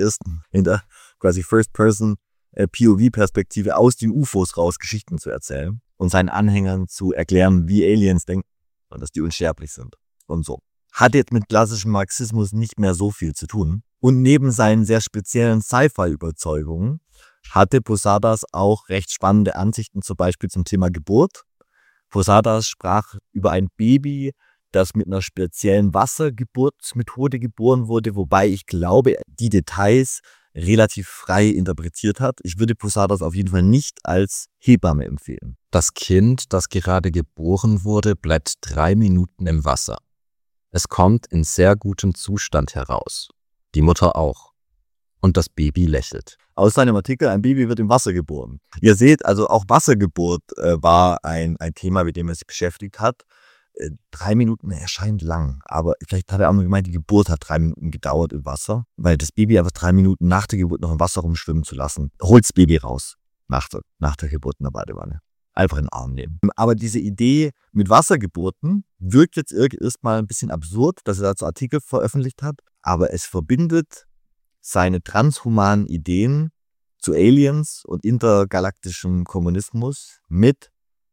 S1: der quasi First-Person POV-Perspektive aus den UFOs raus Geschichten zu erzählen. und seinen Anhängern zu erklären, wie Aliens denken und dass die unsterblich sind und so. Hat jetzt mit klassischem Marxismus nicht mehr so viel zu tun. Und neben seinen sehr speziellen Sci-Fi-Überzeugungen hatte Posadas auch recht spannende Ansichten, zum Beispiel zum Thema Geburt. Posadas sprach über ein Baby, das mit einer speziellen Wassergeburtsmethode geboren wurde, wobei ich glaube, die Details relativ frei interpretiert hat. Ich würde Posadas auf jeden Fall nicht als Hebamme empfehlen.
S2: Das Kind, das gerade geboren wurde, bleibt 3 Minuten im Wasser. Es kommt in sehr gutem Zustand heraus. Die Mutter auch. Und das Baby lächelt.
S1: Aus seinem Artikel, ein Baby wird im Wasser geboren. Ihr seht, also auch Wassergeburt war ein Thema, mit dem er sich beschäftigt hat. 3 Minuten erscheint lang, aber vielleicht hat er auch noch gemeint, die Geburt hat 3 Minuten gedauert im Wasser, weil das Baby einfach 3 Minuten nach der Geburt noch im Wasser rumschwimmen zu lassen. Holt das Baby raus nach der Geburt in der Badewanne. Einfach in den Arm nehmen. Aber diese Idee mit Wassergeburten wirkt jetzt erstmal ein bisschen absurd, dass er dazu Artikel veröffentlicht hat, aber es verbindet seine transhumanen Ideen zu Aliens und intergalaktischem Kommunismus mit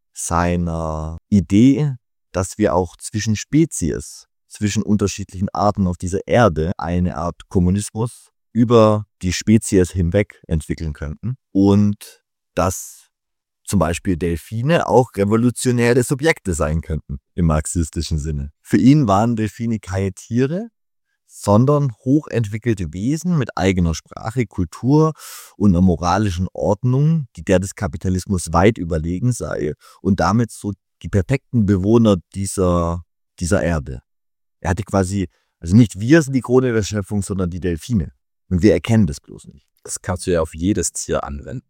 S1: seiner Idee, dass wir auch zwischen Spezies, zwischen unterschiedlichen Arten auf dieser Erde eine Art Kommunismus über die Spezies hinweg entwickeln könnten und dass zum Beispiel Delfine auch revolutionäre Subjekte sein könnten im marxistischen Sinne. Für ihn waren Delfine keine Tiere, sondern hochentwickelte Wesen mit eigener Sprache, Kultur und einer moralischen Ordnung, die der des Kapitalismus weit überlegen sei und damit so die perfekten Bewohner dieser Erde. Er hatte quasi, also nicht wir sind die Krone der Schöpfung, sondern die Delfine. Und wir erkennen das bloß nicht.
S2: Das kannst du ja auf jedes Tier anwenden.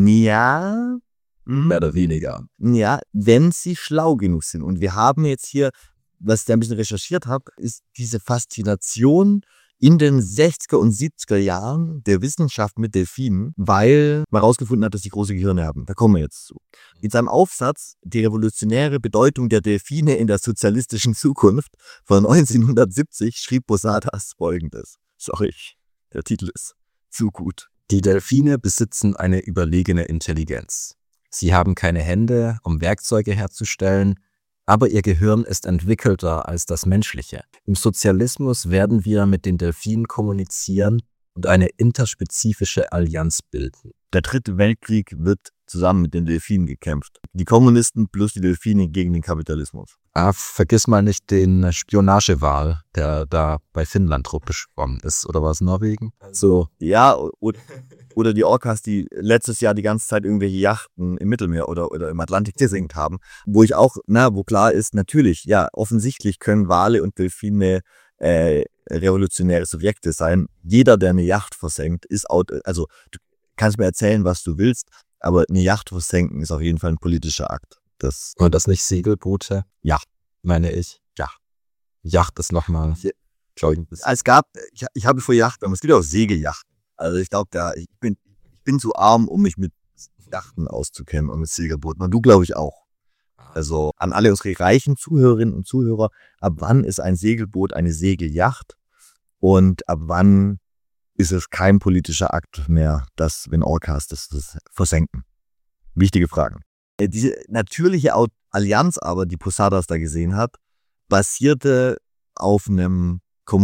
S1: Ja,
S2: Mehr oder weniger.
S1: Ja, wenn sie schlau genug sind. Und wir haben jetzt hier, was ich da ein bisschen recherchiert habe, ist diese Faszination in den 60er und 70er Jahren der Wissenschaft mit Delfinen, weil man herausgefunden hat, dass sie große Gehirne haben. Da kommen wir jetzt zu. In seinem Aufsatz Die revolutionäre Bedeutung der Delfine in der sozialistischen Zukunft von 1970 schrieb Posadas Folgendes. Sorry, der Titel ist zu gut.
S2: Die Delfine besitzen eine überlegene Intelligenz. Sie haben keine Hände, um Werkzeuge herzustellen, aber ihr Gehirn ist entwickelter als das menschliche. Im Sozialismus werden wir mit den Delfinen kommunizieren und eine interspezifische Allianz bilden.
S1: Der Dritte Weltkrieg wird zusammen mit den Delfinen gekämpft. Die Kommunisten plus die Delfine gegen den Kapitalismus.
S2: Vergiss mal nicht den Spionagewal, der da bei Finnland geschwommen ist. Oder war es Norwegen?
S1: So. Ja, oder die Orcas, die letztes Jahr die ganze Zeit irgendwelche Yachten im Mittelmeer oder im Atlantik gesenkt haben. Wo ich auch, wo klar ist, natürlich, ja, offensichtlich können Wale und Delfine revolutionäre Subjekte sein. Jeder, der eine Yacht versenkt, ist also du kannst mir erzählen, was du willst, aber eine Yacht versenken ist auf jeden Fall ein politischer Akt.
S2: Und das nicht Segelboote?
S1: Ja.
S2: Meine ich.
S1: Ja.
S2: Yacht ist nochmal, glaube ich.
S1: Ich habe vor Yachten, aber es gibt auch Segelyachten. Also ich glaube, ich bin zu arm, um mich mit Yachten auszukennen und mit Segelbooten. Und du, glaube ich, auch. Also an alle unsere reichen Zuhörerinnen und Zuhörer, ab wann ist ein Segelboot eine Segelyacht? Und ab wann ist es kein politischer Akt mehr, wenn Orcas das versenken? Wichtige Fragen. Diese natürliche Allianz aber, die Posadas da gesehen hat, basierte auf einem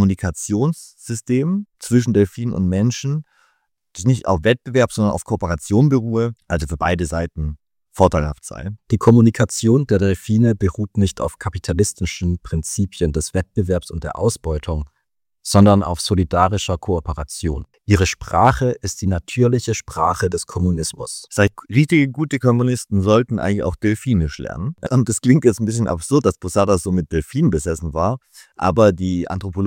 S1: Kommunikationssystem zwischen Delfinen und Menschen, das nicht auf Wettbewerb, sondern auf Kooperation beruhe, also für beide Seiten vorteilhaft sei.
S2: Die Kommunikation der Delfine beruht nicht auf kapitalistischen Prinzipien des Wettbewerbs und der Ausbeutung, sondern auf solidarischer Kooperation. Ihre Sprache ist die natürliche Sprache des Kommunismus.
S1: Richtige gute Kommunisten sollten eigentlich auch Delfinisch lernen. Und das klingt jetzt ein bisschen absurd, dass Posadas so mit Delfinen besessen war, aber die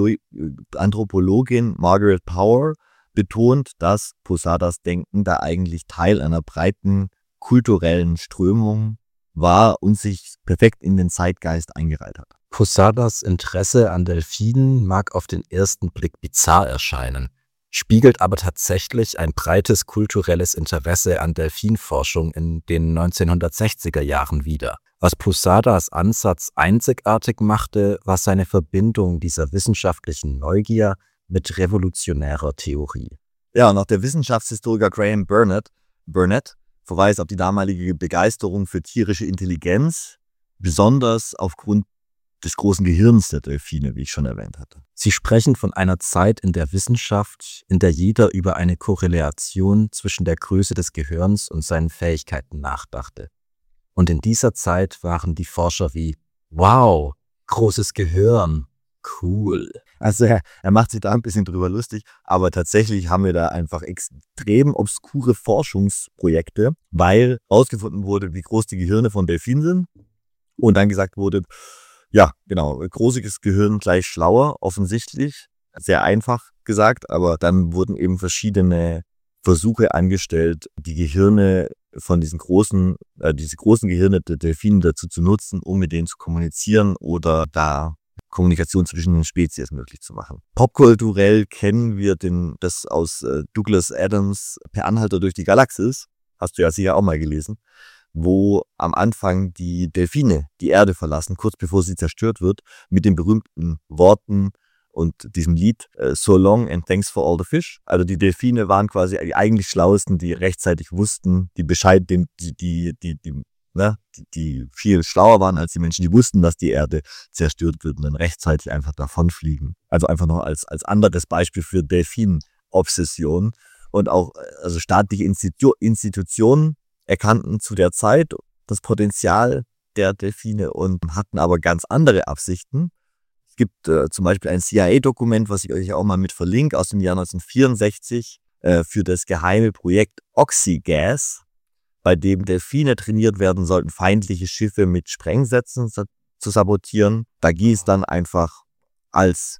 S1: Anthropologin Margaret Power betont, dass Posadas Denken da eigentlich Teil einer breiten kulturellen Strömung war und sich perfekt in den Zeitgeist eingereiht hat.
S2: Posadas Interesse an Delfinen mag auf den ersten Blick bizarr erscheinen, spiegelt aber tatsächlich ein breites kulturelles Interesse an Delfinforschung in den 1960er Jahren wider. Was Posadas Ansatz einzigartig machte, war seine Verbindung dieser wissenschaftlichen Neugier mit revolutionärer Theorie.
S1: Ja, und auch der Wissenschaftshistoriker Graham Burnett verweist auf die damalige Begeisterung für tierische Intelligenz, besonders aufgrund des großen Gehirns der Delfine, wie ich schon erwähnt hatte.
S2: Sie sprechen von einer Zeit in der Wissenschaft, in der jeder über eine Korrelation zwischen der Größe des Gehirns und seinen Fähigkeiten nachdachte. Und in dieser Zeit waren die Forscher wie, wow, großes Gehirn, cool.
S1: Also er macht sich da ein bisschen drüber lustig, aber tatsächlich haben wir da einfach extrem obskure Forschungsprojekte, weil rausgefunden wurde, wie groß die Gehirne von Delfinen sind und dann gesagt wurde, ja, genau, großes Gehirn gleich schlauer, offensichtlich, sehr einfach gesagt, aber dann wurden eben verschiedene Versuche angestellt, die Gehirne von diese großen Gehirne der Delfine dazu zu nutzen, um mit denen zu kommunizieren oder da Kommunikation zwischen den Spezies möglich zu machen. Popkulturell kennen wir das aus Douglas Adams Per Anhalter durch die Galaxis, hast du ja sicher auch mal gelesen, wo am Anfang die Delfine die Erde verlassen, kurz bevor sie zerstört wird, mit den berühmten Worten und diesem Lied So long and thanks for all the fish. Also die Delfine waren quasi die eigentlich Schlauesten, die rechtzeitig wussten, die Bescheid, die viel schlauer waren als die Menschen, die wussten, dass die Erde zerstört wird und dann rechtzeitig einfach davonfliegen. Also einfach noch als anderes Beispiel für Delfin-Obsession. Und auch also staatliche Institutionen erkannten zu der Zeit das Potenzial der Delfine und hatten aber ganz andere Absichten. Es gibt zum Beispiel ein CIA-Dokument, was ich euch auch mal mit verlinke, aus dem Jahr 1964 für das geheime Projekt Oxygas, bei dem Delfine trainiert werden sollten, feindliche Schiffe mit Sprengsätzen zu sabotieren. Da ging es dann einfach als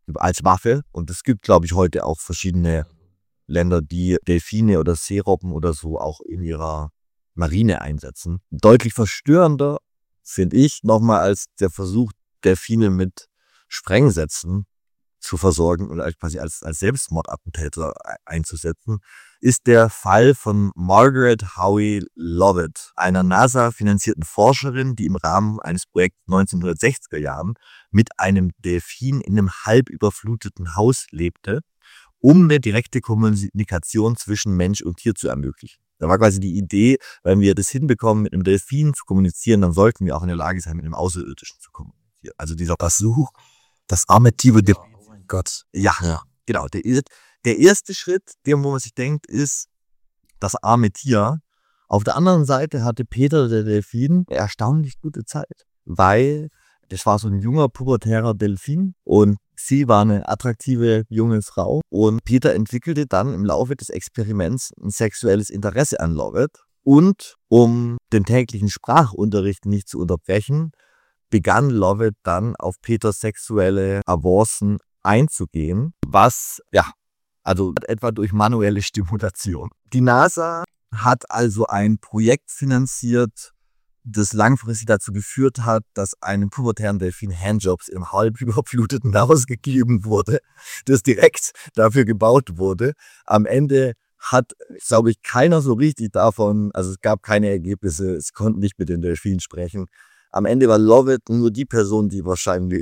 S1: Waffe. Und es gibt, glaube ich, heute auch verschiedene Länder, die Delfine oder Seerobben oder so auch in ihrer Marine einsetzen. Deutlich verstörender finde ich nochmal als der Versuch, Delfine mit Sprengsätzen zu versorgen oder quasi als Selbstmordattentäter einzusetzen, ist der Fall von Margaret Howe Lovett, einer NASA-finanzierten Forscherin, die im Rahmen eines Projekts 1960er Jahren mit einem Delfin in einem halb überfluteten Haus lebte, um eine direkte Kommunikation zwischen Mensch und Tier zu ermöglichen. Da war quasi die Idee, wenn wir das hinbekommen, mit einem Delfin zu kommunizieren, dann sollten wir auch in der Lage sein, mit einem Außerirdischen zu kommunizieren. Also dieser Versuch, das arme Tier, oh mein Gott. Ja, genau. Der erste Schritt, wo man sich denkt, ist das arme Tier. Auf der anderen Seite hatte Peter, der Delfin, eine erstaunlich gute Zeit, weil das war so ein junger, pubertärer Delfin und sie war eine attraktive junge Frau und Peter entwickelte dann im Laufe des Experiments ein sexuelles Interesse an Lovett und um den täglichen Sprachunterricht nicht zu unterbrechen, begann Lovett dann auf Peters sexuelle Avancen einzugehen, was, also etwa durch manuelle Stimulation. Die NASA hat also ein Projekt finanziert, das langfristig dazu geführt hat, dass einem pubertären Delfin Handjobs im halb überfluteten Haus gegeben wurde, das direkt dafür gebaut wurde. Am Ende hat, glaube ich, keiner so richtig davon, also es gab keine Ergebnisse, es konnten nicht mit den Delfinen sprechen. Am Ende war Lovett nur die Person, die wahrscheinlich,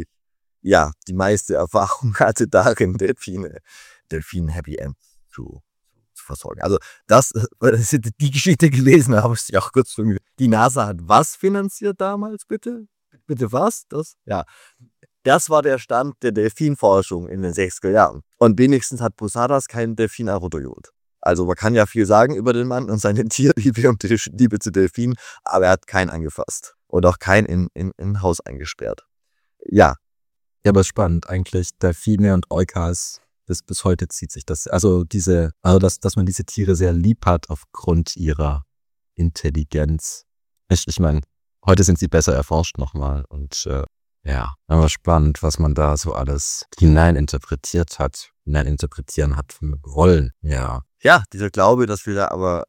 S1: die meiste Erfahrung hatte darin, Delfinen Happy End zu versorgen. Also die Geschichte gelesen habe ich auch kurz schon. Die NASA hat was finanziert damals, bitte? Bitte was? Das war der Stand der Delfinforschung in den 60er Jahren. Und wenigstens hat Posadas keinen Delfin-Aerodojod. Also man kann ja viel sagen über den Mann und seine Tierliebe und Liebe zu Delfinen, aber er hat keinen angefasst und auch keinen in ein Haus eingesperrt. Ja,
S2: aber spannend eigentlich. Delfine und Orcas, bis heute zieht sich das. Dass man diese Tiere sehr lieb hat aufgrund ihrer Intelligenz. Ich meine, heute sind sie besser erforscht nochmal und aber spannend, was man da so alles hineininterpretieren hat wollen.
S1: Ja, dieser Glaube, dass wir da aber,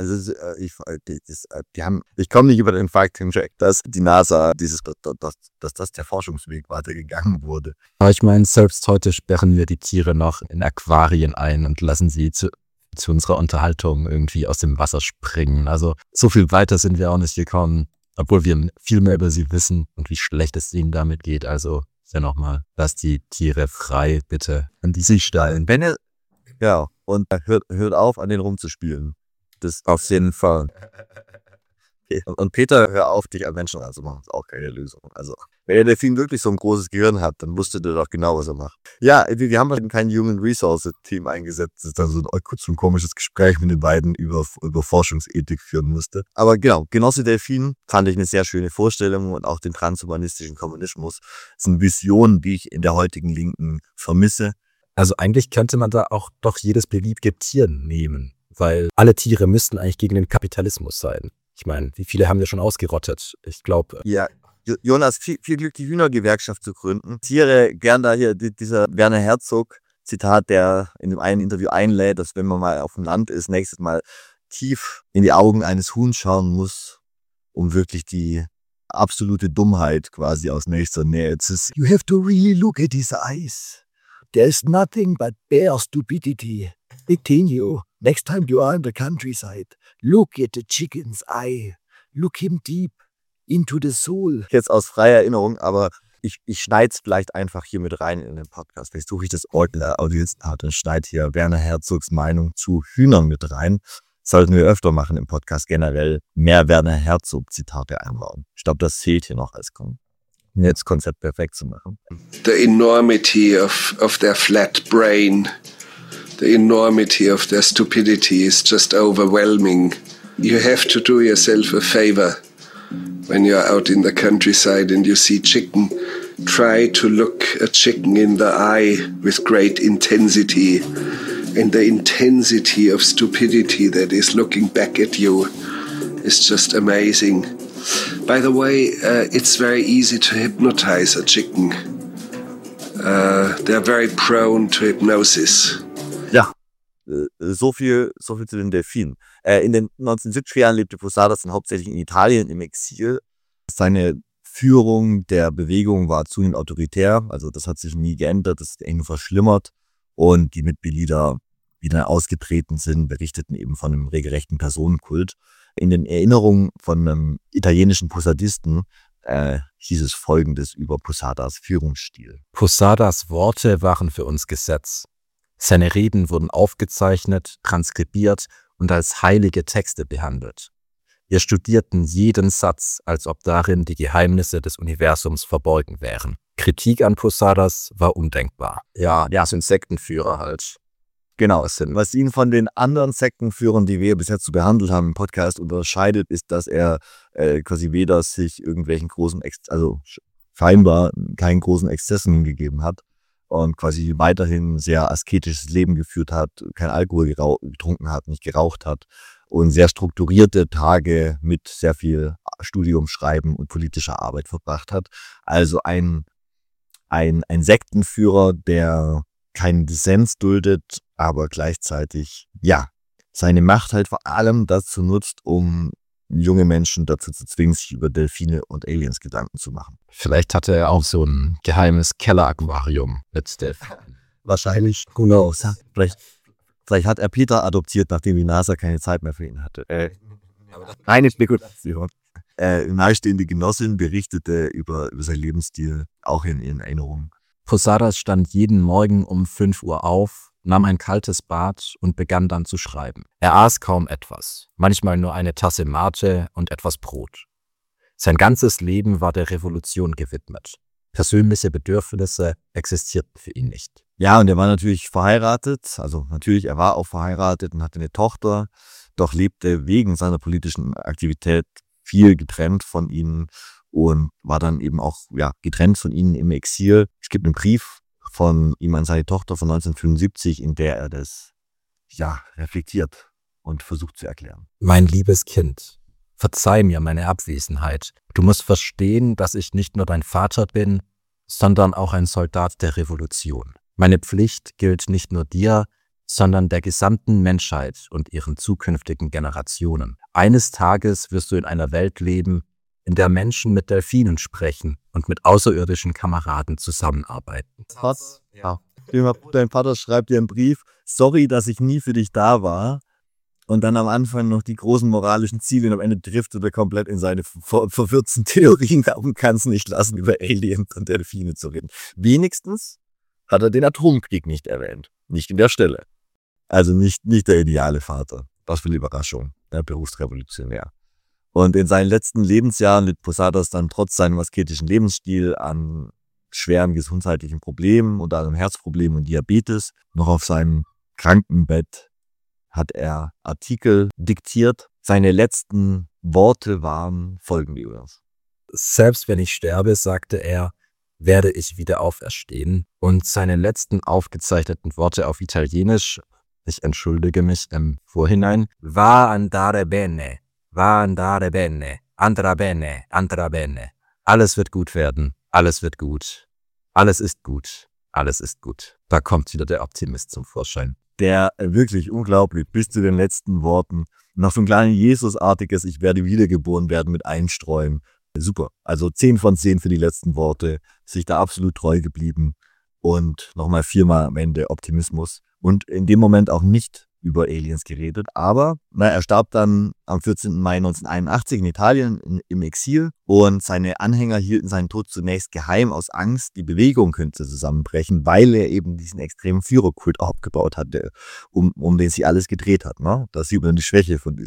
S1: ich komme nicht über den Fakt hinweg, dass die NASA dass das der Forschungsweg weitergegangen wurde.
S2: Aber ich meine, selbst heute sperren wir die Tiere noch in Aquarien ein und lassen sie zu unserer Unterhaltung irgendwie aus dem Wasser springen. Also so viel weiter sind wir auch nicht gekommen, obwohl wir viel mehr über sie wissen und wie schlecht es ihnen damit geht. Also nochmal, lasst die Tiere frei, bitte, an die sich stellen.
S1: Und hört auf, an denen rumzuspielen. Das auf jeden Fall. Und Peter, hör auf, dich an Menschen ranzumachen. Das ist auch keine Lösung. Also, wenn der Delfin wirklich so ein großes Gehirn hat, dann wusste der doch genau, was er macht. Ja, wir haben halt kein Human Resources Team eingesetzt, das dann so ein komisches Gespräch mit den beiden über Forschungsethik führen musste. Aber genau, Genosse Delfin fand ich eine sehr schöne Vorstellung und auch den transhumanistischen Kommunismus. Das sind Visionen, die ich in der heutigen Linken vermisse.
S2: Also eigentlich könnte man da auch doch jedes beliebige Tier nehmen, weil alle Tiere müssten eigentlich gegen den Kapitalismus sein. Ich meine, wie viele haben wir schon ausgerottet? Ich glaube.
S1: Ja, Jonas, viel Glück, die Hühnergewerkschaft zu gründen. Tiere, gern da hier dieser Werner Herzog, Zitat, der in dem einen Interview einlädt, dass wenn man mal auf dem Land ist, nächstes Mal tief in die Augen eines Huhns schauen muss, um wirklich die absolute Dummheit quasi aus nächster Nähe zu sehen.
S3: You have to really look at his eyes. There's nothing but bare stupidity. Continue. Next time you are in the countryside, look at the chicken's eye. Look him deep into the soul.
S1: Jetzt aus freier Erinnerung, aber ich schneide es vielleicht einfach hier mit rein in den Podcast. Vielleicht suche ich das Audiozitat und schneide hier Werner Herzogs Meinung zu Hühnern mit rein. Das sollten wir öfter machen im Podcast, generell mehr Werner Herzog-Zitate einbauen. Ich glaube, das zählt hier noch als Konzept perfekt zu machen.
S4: The enormity of their flat brain. The enormity of their stupidity is just overwhelming. You have to do yourself a favor when you're out in the countryside and you see chicken. Try to look a chicken in the eye with great intensity. And the intensity of stupidity that is looking back at you is just amazing. By the way, it's very easy to hypnotize a chicken. They're very prone to hypnosis.
S1: Ja, so viel zu den Delfinen. In den 1970er Jahren lebte Posadas dann hauptsächlich in Italien im Exil. Seine Führung der Bewegung war zunehmend autoritär, also das hat sich nie geändert, das ist nur verschlimmert. Und die Mitglieder, die dann ausgetreten sind, berichteten eben von einem regelrechten Personenkult. In den Erinnerungen von einem italienischen Posadisten hieß es Folgendes über Posadas Führungsstil.
S2: Posadas Worte waren für uns Gesetz. Seine Reden wurden aufgezeichnet, transkribiert und als heilige Texte behandelt. Wir studierten jeden Satz, als ob darin die Geheimnisse des Universums verborgen wären. Kritik an Posadas war undenkbar. Ja, sind Sektenführer halt.
S1: Genau, was ihn von den anderen Sektenführern, die wir bis jetzt so behandelt haben im Podcast, unterscheidet, ist, dass er quasi weder sich irgendwelchen großen, also scheinbar keinen großen Exzessen hingegeben hat und quasi weiterhin sehr asketisches Leben geführt hat, kein Alkohol getrunken hat, nicht geraucht hat und sehr strukturierte Tage mit sehr viel Studium, Schreiben und politischer Arbeit verbracht hat. Also ein Sektenführer, der keinen Dissens duldet, aber gleichzeitig, seine Macht halt vor allem dazu nutzt, um junge Menschen dazu zu zwingen, sich über Delfine und Aliens Gedanken zu machen.
S2: Vielleicht hatte er auch so ein geheimes Kelleraquarium mit Delfinen.
S1: Wahrscheinlich, who knows. Vielleicht hat er Peter adoptiert, nachdem die NASA keine Zeit mehr für ihn hatte. Reine Spekulation. Nahestehende Genossin berichtete über seinen Lebensstil, auch in ihren Erinnerungen.
S2: Posadas stand jeden Morgen um 5 Uhr auf, nahm ein kaltes Bad und begann dann zu schreiben. Er aß kaum etwas, manchmal nur eine Tasse Mate und etwas Brot. Sein ganzes Leben war der Revolution gewidmet. Persönliche Bedürfnisse existierten für ihn nicht.
S1: Ja, und er war natürlich verheiratet, er war auch verheiratet und hatte eine Tochter, doch lebte wegen seiner politischen Aktivität viel getrennt von ihnen und war dann eben auch getrennt von ihnen im Exil. Es gibt einen Brief von ihm an seine Tochter von 1975, in der er das reflektiert und versucht zu erklären.
S2: Mein liebes Kind, verzeih mir meine Abwesenheit. Du musst verstehen, dass ich nicht nur dein Vater bin, sondern auch ein Soldat der Revolution. Meine Pflicht gilt nicht nur dir, sondern der gesamten Menschheit und ihren zukünftigen Generationen. Eines Tages wirst du in einer Welt leben, in der Menschen mit Delfinen sprechen und mit außerirdischen Kameraden zusammenarbeiten.
S1: Dein Vater schreibt dir einen Brief, sorry, dass ich nie für dich da war. Und dann am Anfang noch die großen moralischen Ziele und am Ende driftet er komplett in seine verwirrten Theorien und kann es nicht lassen, über Aliens und Delfine zu reden. Wenigstens hat er den Atomkrieg nicht erwähnt. Nicht in der Stelle. Also nicht der ideale Vater. Was für eine Überraschung, der Berufsrevolutionär. Und in seinen letzten Lebensjahren litt Posadas dann trotz seinem asketischen Lebensstil an schweren gesundheitlichen Problemen, unter anderem Herzproblemen und Diabetes. Noch auf seinem Krankenbett hat er Artikel diktiert. Seine letzten Worte waren folgende, Jonas.
S2: Selbst wenn ich sterbe, sagte er, werde ich wieder auferstehen. Und seine letzten aufgezeichneten Worte auf Italienisch, ich entschuldige mich im Vorhinein, va andare bene, andrà bene, andrà bene. Alles wird gut werden, alles wird gut, alles ist gut, alles ist gut. Da kommt wieder der Optimist zum Vorschein.
S1: Der wirklich unglaublich bis zu den letzten Worten noch so ein kleines Jesusartiges, ich werde wiedergeboren werden mit einstreuen. Super. Also 10 von 10 für die letzten Worte, sich da absolut treu geblieben und nochmal 4-mal am Ende Optimismus und in dem Moment auch nicht über Aliens geredet, aber er starb dann am 14. Mai 1981 in Italien im Exil und seine Anhänger hielten seinen Tod zunächst geheim aus Angst, die Bewegung könnte zusammenbrechen, weil er eben diesen extremen Führerkult aufgebaut hatte, um den sich alles gedreht hat. Ne? Da sieht man die Schwäche von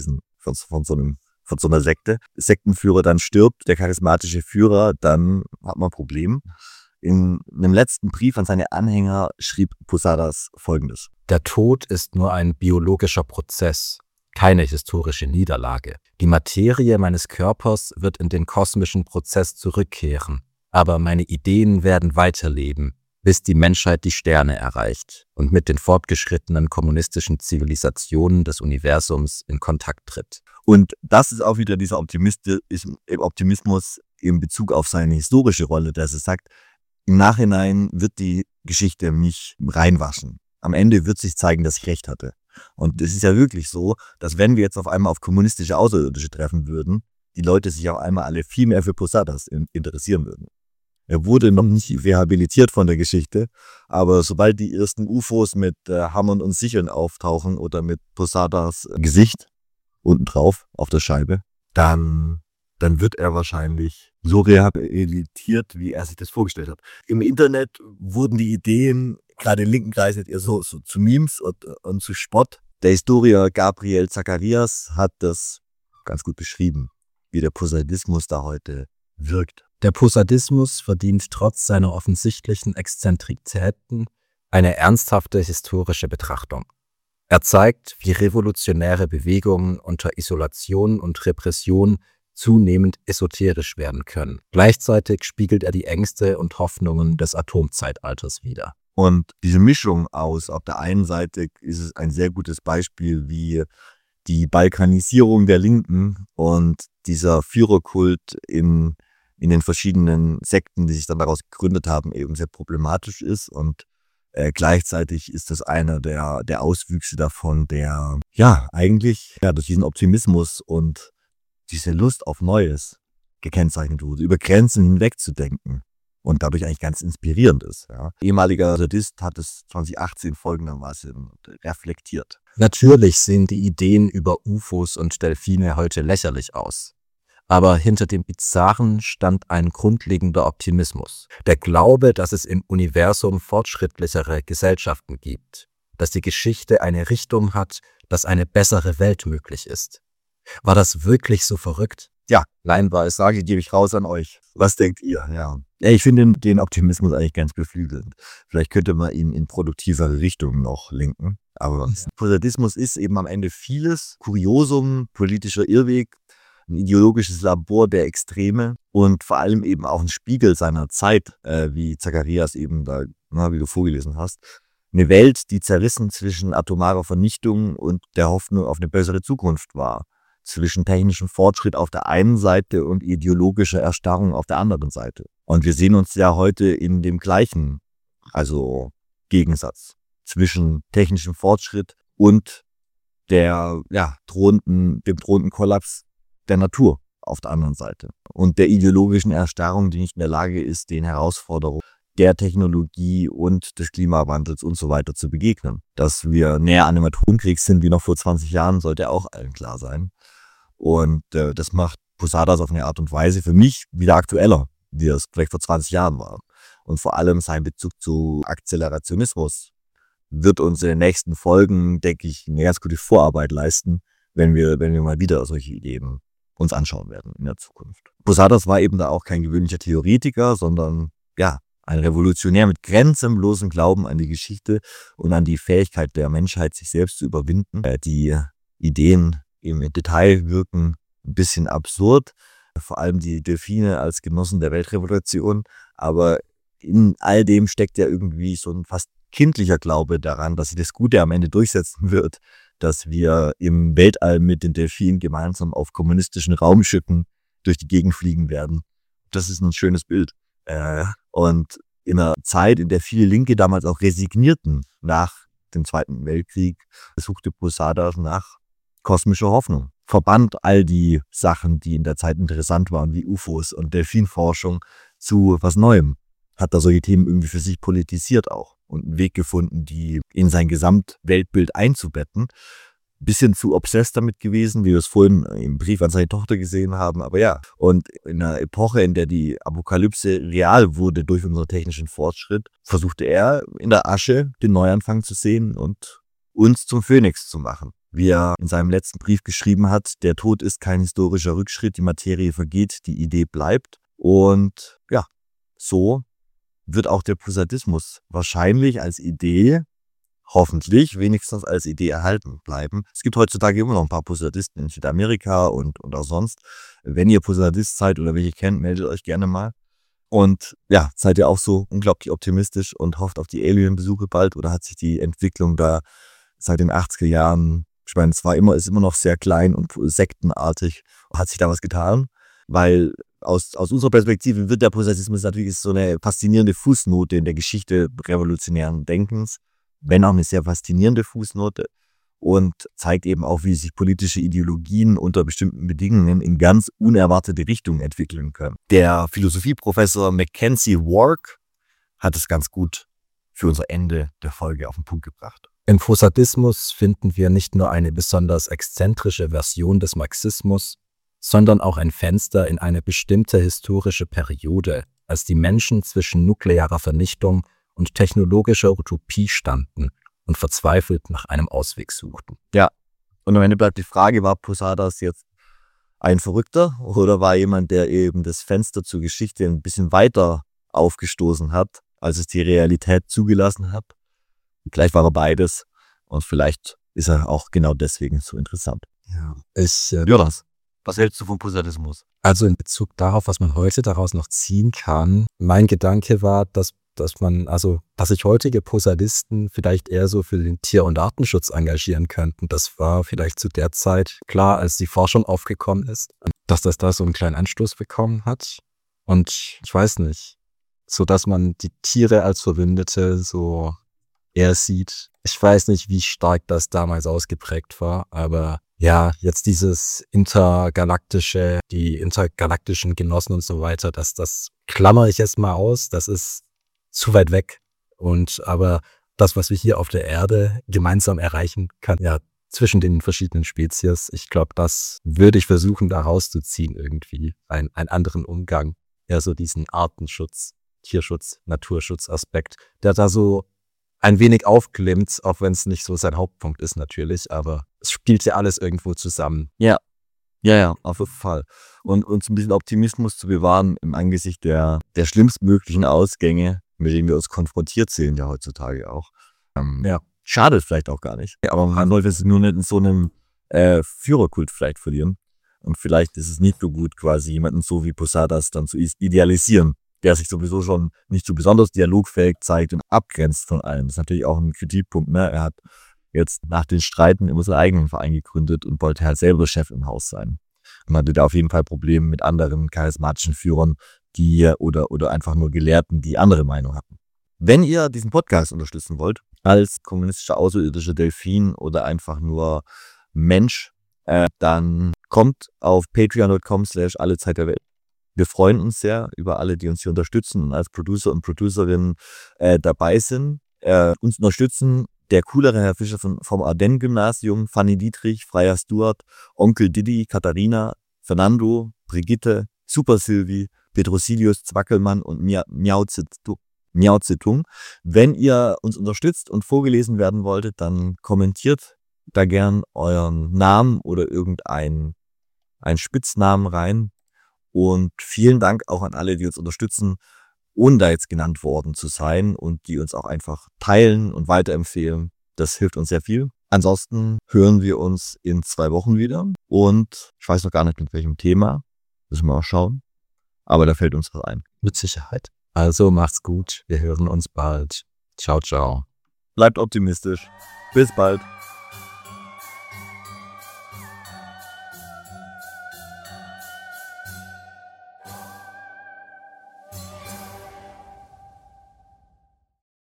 S1: so einer Sekte. Der Sektenführer dann stirbt, der charismatische Führer, dann hat man ein Problem. In einem letzten Brief an seine Anhänger schrieb Posadas Folgendes.
S2: Der Tod ist nur ein biologischer Prozess, keine historische Niederlage. Die Materie meines Körpers wird in den kosmischen Prozess zurückkehren, aber meine Ideen werden weiterleben, bis die Menschheit die Sterne erreicht und mit den fortgeschrittenen kommunistischen Zivilisationen des Universums in Kontakt tritt.
S1: Und das ist auch wieder dieser Optimismus in Bezug auf seine historische Rolle, dass er sagt, im Nachhinein wird die Geschichte mich reinwaschen. Am Ende wird sich zeigen, dass ich recht hatte. Und es ist ja wirklich so, dass wenn wir jetzt auf einmal auf kommunistische Außerirdische treffen würden, die Leute sich auf einmal alle viel mehr für Posadas interessieren würden. Er wurde noch nicht rehabilitiert von der Geschichte, aber sobald die ersten UFOs mit Hammern und Sicheln auftauchen oder mit Posadas Gesicht unten drauf auf der Scheibe, dann wird er wahrscheinlich so rehabilitiert, wie er sich das vorgestellt hat. Im Internet wurden die Ideen, gerade in linken Kreisen, eher so zu Memes und zu Spott. Der Historiker Gabriel Zacharias hat das ganz gut beschrieben, wie der Posadismus da heute wirkt.
S2: Der Posadismus verdient trotz seiner offensichtlichen Exzentrizitäten eine ernsthafte historische Betrachtung. Er zeigt, wie revolutionäre Bewegungen unter Isolation und Repression zunehmend esoterisch werden können. Gleichzeitig spiegelt er die Ängste und Hoffnungen des Atomzeitalters wider.
S1: Und diese Mischung aus, auf der einen Seite ist es ein sehr gutes Beispiel, wie die Balkanisierung der Linken und dieser Führerkult in den verschiedenen Sekten, die sich dann daraus gegründet haben, eben sehr problematisch ist. Und gleichzeitig ist das einer der Auswüchse davon, der eigentlich durch diesen Optimismus und diese Lust auf Neues gekennzeichnet wurde, über Grenzen hinweg zu denken und dadurch eigentlich ganz inspirierend ist. Ja. Ehemaliger Sadist hat es 2018 folgendermaßen reflektiert.
S2: Natürlich sehen die Ideen über UFOs und Delfine heute lächerlich aus. Aber hinter dem Bizarren stand ein grundlegender Optimismus. Der Glaube, dass es im Universum fortschrittlichere Gesellschaften gibt, dass die Geschichte eine Richtung hat, dass eine bessere Welt möglich ist. War das wirklich so verrückt?
S1: Ja, Leinweiß, gebe ich raus an euch. Was denkt ihr? Ja, ich finde den Optimismus eigentlich ganz beflügelnd. Vielleicht könnte man ihn in produktivere Richtungen noch lenken. Aber Posadismus ist eben am Ende vieles. Kuriosum, politischer Irrweg, ein ideologisches Labor der Extreme und vor allem eben auch ein Spiegel seiner Zeit, wie Zacharias eben da, wie du vorgelesen hast. Eine Welt, die zerrissen zwischen atomarer Vernichtung und der Hoffnung auf eine bessere Zukunft war. Zwischen technischem Fortschritt auf der einen Seite und ideologischer Erstarrung auf der anderen Seite. Und wir sehen uns ja heute in dem gleichen, Gegensatz zwischen technischem Fortschritt und dem drohenden Kollaps der Natur auf der anderen Seite. Und der ideologischen Erstarrung, die nicht in der Lage ist, den Herausforderungen der Technologie und des Klimawandels und so weiter zu begegnen. Dass wir näher an dem Atomkrieg sind wie noch vor 20 Jahren, sollte auch allen klar sein. Und das macht Posadas auf eine Art und Weise für mich wieder aktueller, wie es vielleicht vor 20 Jahren war. Und vor allem sein Bezug zu Akzelerationismus wird uns in den nächsten Folgen, denke ich, eine ganz gute Vorarbeit leisten, wenn wir mal wieder solche Ideen uns anschauen werden in der Zukunft. Posadas war eben da auch kein gewöhnlicher Theoretiker, sondern ja, ein Revolutionär mit grenzenlosem Glauben an die Geschichte und an die Fähigkeit der Menschheit, sich selbst zu überwinden. Die Ideen im Detail wirken ein bisschen absurd, vor allem die Delfine als Genossen der Weltrevolution, aber in all dem steckt ja irgendwie so ein fast kindlicher Glaube daran, dass sich das Gute am Ende durchsetzen wird, dass wir im Weltall mit den Delfinen gemeinsam auf kommunistischen Raumschiffen durch die Gegend fliegen werden. Das ist ein schönes Bild. Und in einer Zeit, in der viele Linke damals auch resignierten nach dem Zweiten Weltkrieg, suchte Posadas nach kosmischer Hoffnung. Verband all die Sachen, die in der Zeit interessant waren, wie UFOs und Delfinforschung, zu was Neuem. Hat da solche Themen irgendwie für sich politisiert auch und einen Weg gefunden, die in sein Gesamtweltbild einzubetten. Bisschen zu obsessed damit gewesen, wie wir es vorhin im Brief an seine Tochter gesehen haben, aber ja. Und in einer Epoche, in der die Apokalypse real wurde durch unseren technischen Fortschritt, versuchte er in der Asche den Neuanfang zu sehen und uns zum Phönix zu machen. Wie er in seinem letzten Brief geschrieben hat, der Tod ist kein historischer Rückschritt, die Materie vergeht, die Idee bleibt. Und ja, so wird auch der Posadismus wahrscheinlich als Idee, hoffentlich wenigstens als Idee erhalten bleiben. Es gibt heutzutage immer noch ein paar Posadisten in Südamerika und auch sonst. Wenn ihr Posadist seid oder welche kennt, meldet euch gerne mal. Und ja, seid ihr auch so unglaublich optimistisch und hofft auf die Alien-Besuche bald, oder hat sich die Entwicklung da seit den 80er Jahren, ich meine, es ist immer noch sehr klein und sektenartig, hat sich da was getan? Weil aus unserer Perspektive wird der Posadismus natürlich so eine faszinierende Fußnote in der Geschichte revolutionären Denkens, wenn auch eine sehr faszinierende Fußnote, und zeigt eben auch, wie sich politische Ideologien unter bestimmten Bedingungen in ganz unerwartete Richtungen entwickeln können. Der Philosophieprofessor Mackenzie Wark hat es ganz gut für unser Ende der Folge auf den Punkt gebracht.
S2: Im Posadismus finden wir nicht nur eine besonders exzentrische Version des Marxismus, sondern auch ein Fenster in eine bestimmte historische Periode, als die Menschen zwischen nuklearer Vernichtung und technologischer Utopie standen und verzweifelt nach einem Ausweg suchten.
S1: Ja, und am Ende bleibt die Frage, war Posadas jetzt ein Verrückter oder war jemand, der eben das Fenster zur Geschichte ein bisschen weiter aufgestoßen hat, als es die Realität zugelassen hat? Vielleicht war er beides und vielleicht ist er auch genau deswegen so interessant.
S2: Ja,
S1: Jonas, was hältst du vom Posadismus?
S2: Also in Bezug darauf, was man heute daraus noch ziehen kann, mein Gedanke war, dass sich heutige Posadisten vielleicht eher so für den Tier- und Artenschutz engagieren könnten. Das war vielleicht zu der Zeit klar, als die Forschung aufgekommen ist, dass das da so einen kleinen Anstoß bekommen hat. Und ich weiß nicht, so dass man die Tiere als Verwundete so eher sieht. Ich weiß nicht, wie stark das damals ausgeprägt war, aber ja, jetzt dieses die intergalaktischen Genossen und so weiter, das klammere ich jetzt mal aus, das ist zu weit weg. Aber das, was wir hier auf der Erde gemeinsam erreichen können, ja, zwischen den verschiedenen Spezies, ich glaube, das würde ich versuchen, da rauszuziehen irgendwie. Einen anderen Umgang. Ja, so diesen Artenschutz, Tierschutz, Naturschutzaspekt, der da so ein wenig aufglimmt, auch wenn es nicht so sein Hauptpunkt ist natürlich, aber es spielt ja alles irgendwo zusammen.
S1: Ja, auf jeden Fall. Und uns ein bisschen Optimismus zu bewahren im Angesicht der schlimmstmöglichen Ausgänge, mit denen wir uns konfrontiert sehen ja heutzutage auch. Schadet vielleicht auch gar nicht. Aber man sollte es nur nicht in so einem Führerkult vielleicht verlieren. Und vielleicht ist es nicht so gut, quasi jemanden so wie Posadas dann zu idealisieren, der sich sowieso schon nicht so besonders dialogfähig zeigt und abgrenzt von allem. Das ist natürlich auch ein Kritikpunkt, ne? Er hat jetzt nach den Streiten immer seinen eigenen Verein gegründet und wollte halt selber Chef im Haus sein. Und hatte da auf jeden Fall Probleme mit anderen charismatischen Führern, die oder einfach nur Gelehrten, die andere Meinung hatten. Wenn ihr diesen Podcast unterstützen wollt, als kommunistischer außerirdischer Delfin oder einfach nur Mensch, dann kommt auf patreon.com/allezeit der Welt. Wir freuen uns sehr über alle, die uns hier unterstützen und als Producer und Producerinnen dabei sind. Uns unterstützen der coolere Herr Fischer vom Ardennes-Gymnasium, Fanny Dietrich, Freya Stuart, Onkel Didi, Katharina, Fernando, Brigitte, Super Silvi, Petrosilius Zwackelmann und Miauzit Miao Zedong. Wenn ihr uns unterstützt und vorgelesen werden wolltet, dann kommentiert da gern euren Namen oder irgendeinen Spitznamen rein. Und vielen Dank auch an alle, die uns unterstützen, ohne da jetzt genannt worden zu sein und die uns auch einfach teilen und weiterempfehlen. Das hilft uns sehr viel. Ansonsten hören wir uns in 2 Wochen wieder und ich weiß noch gar nicht mit welchem Thema. Müssen wir mal schauen. Aber da fällt uns was ein.
S2: Mit Sicherheit. Also macht's gut. Wir hören uns bald. Ciao, ciao.
S1: Bleibt optimistisch. Bis bald.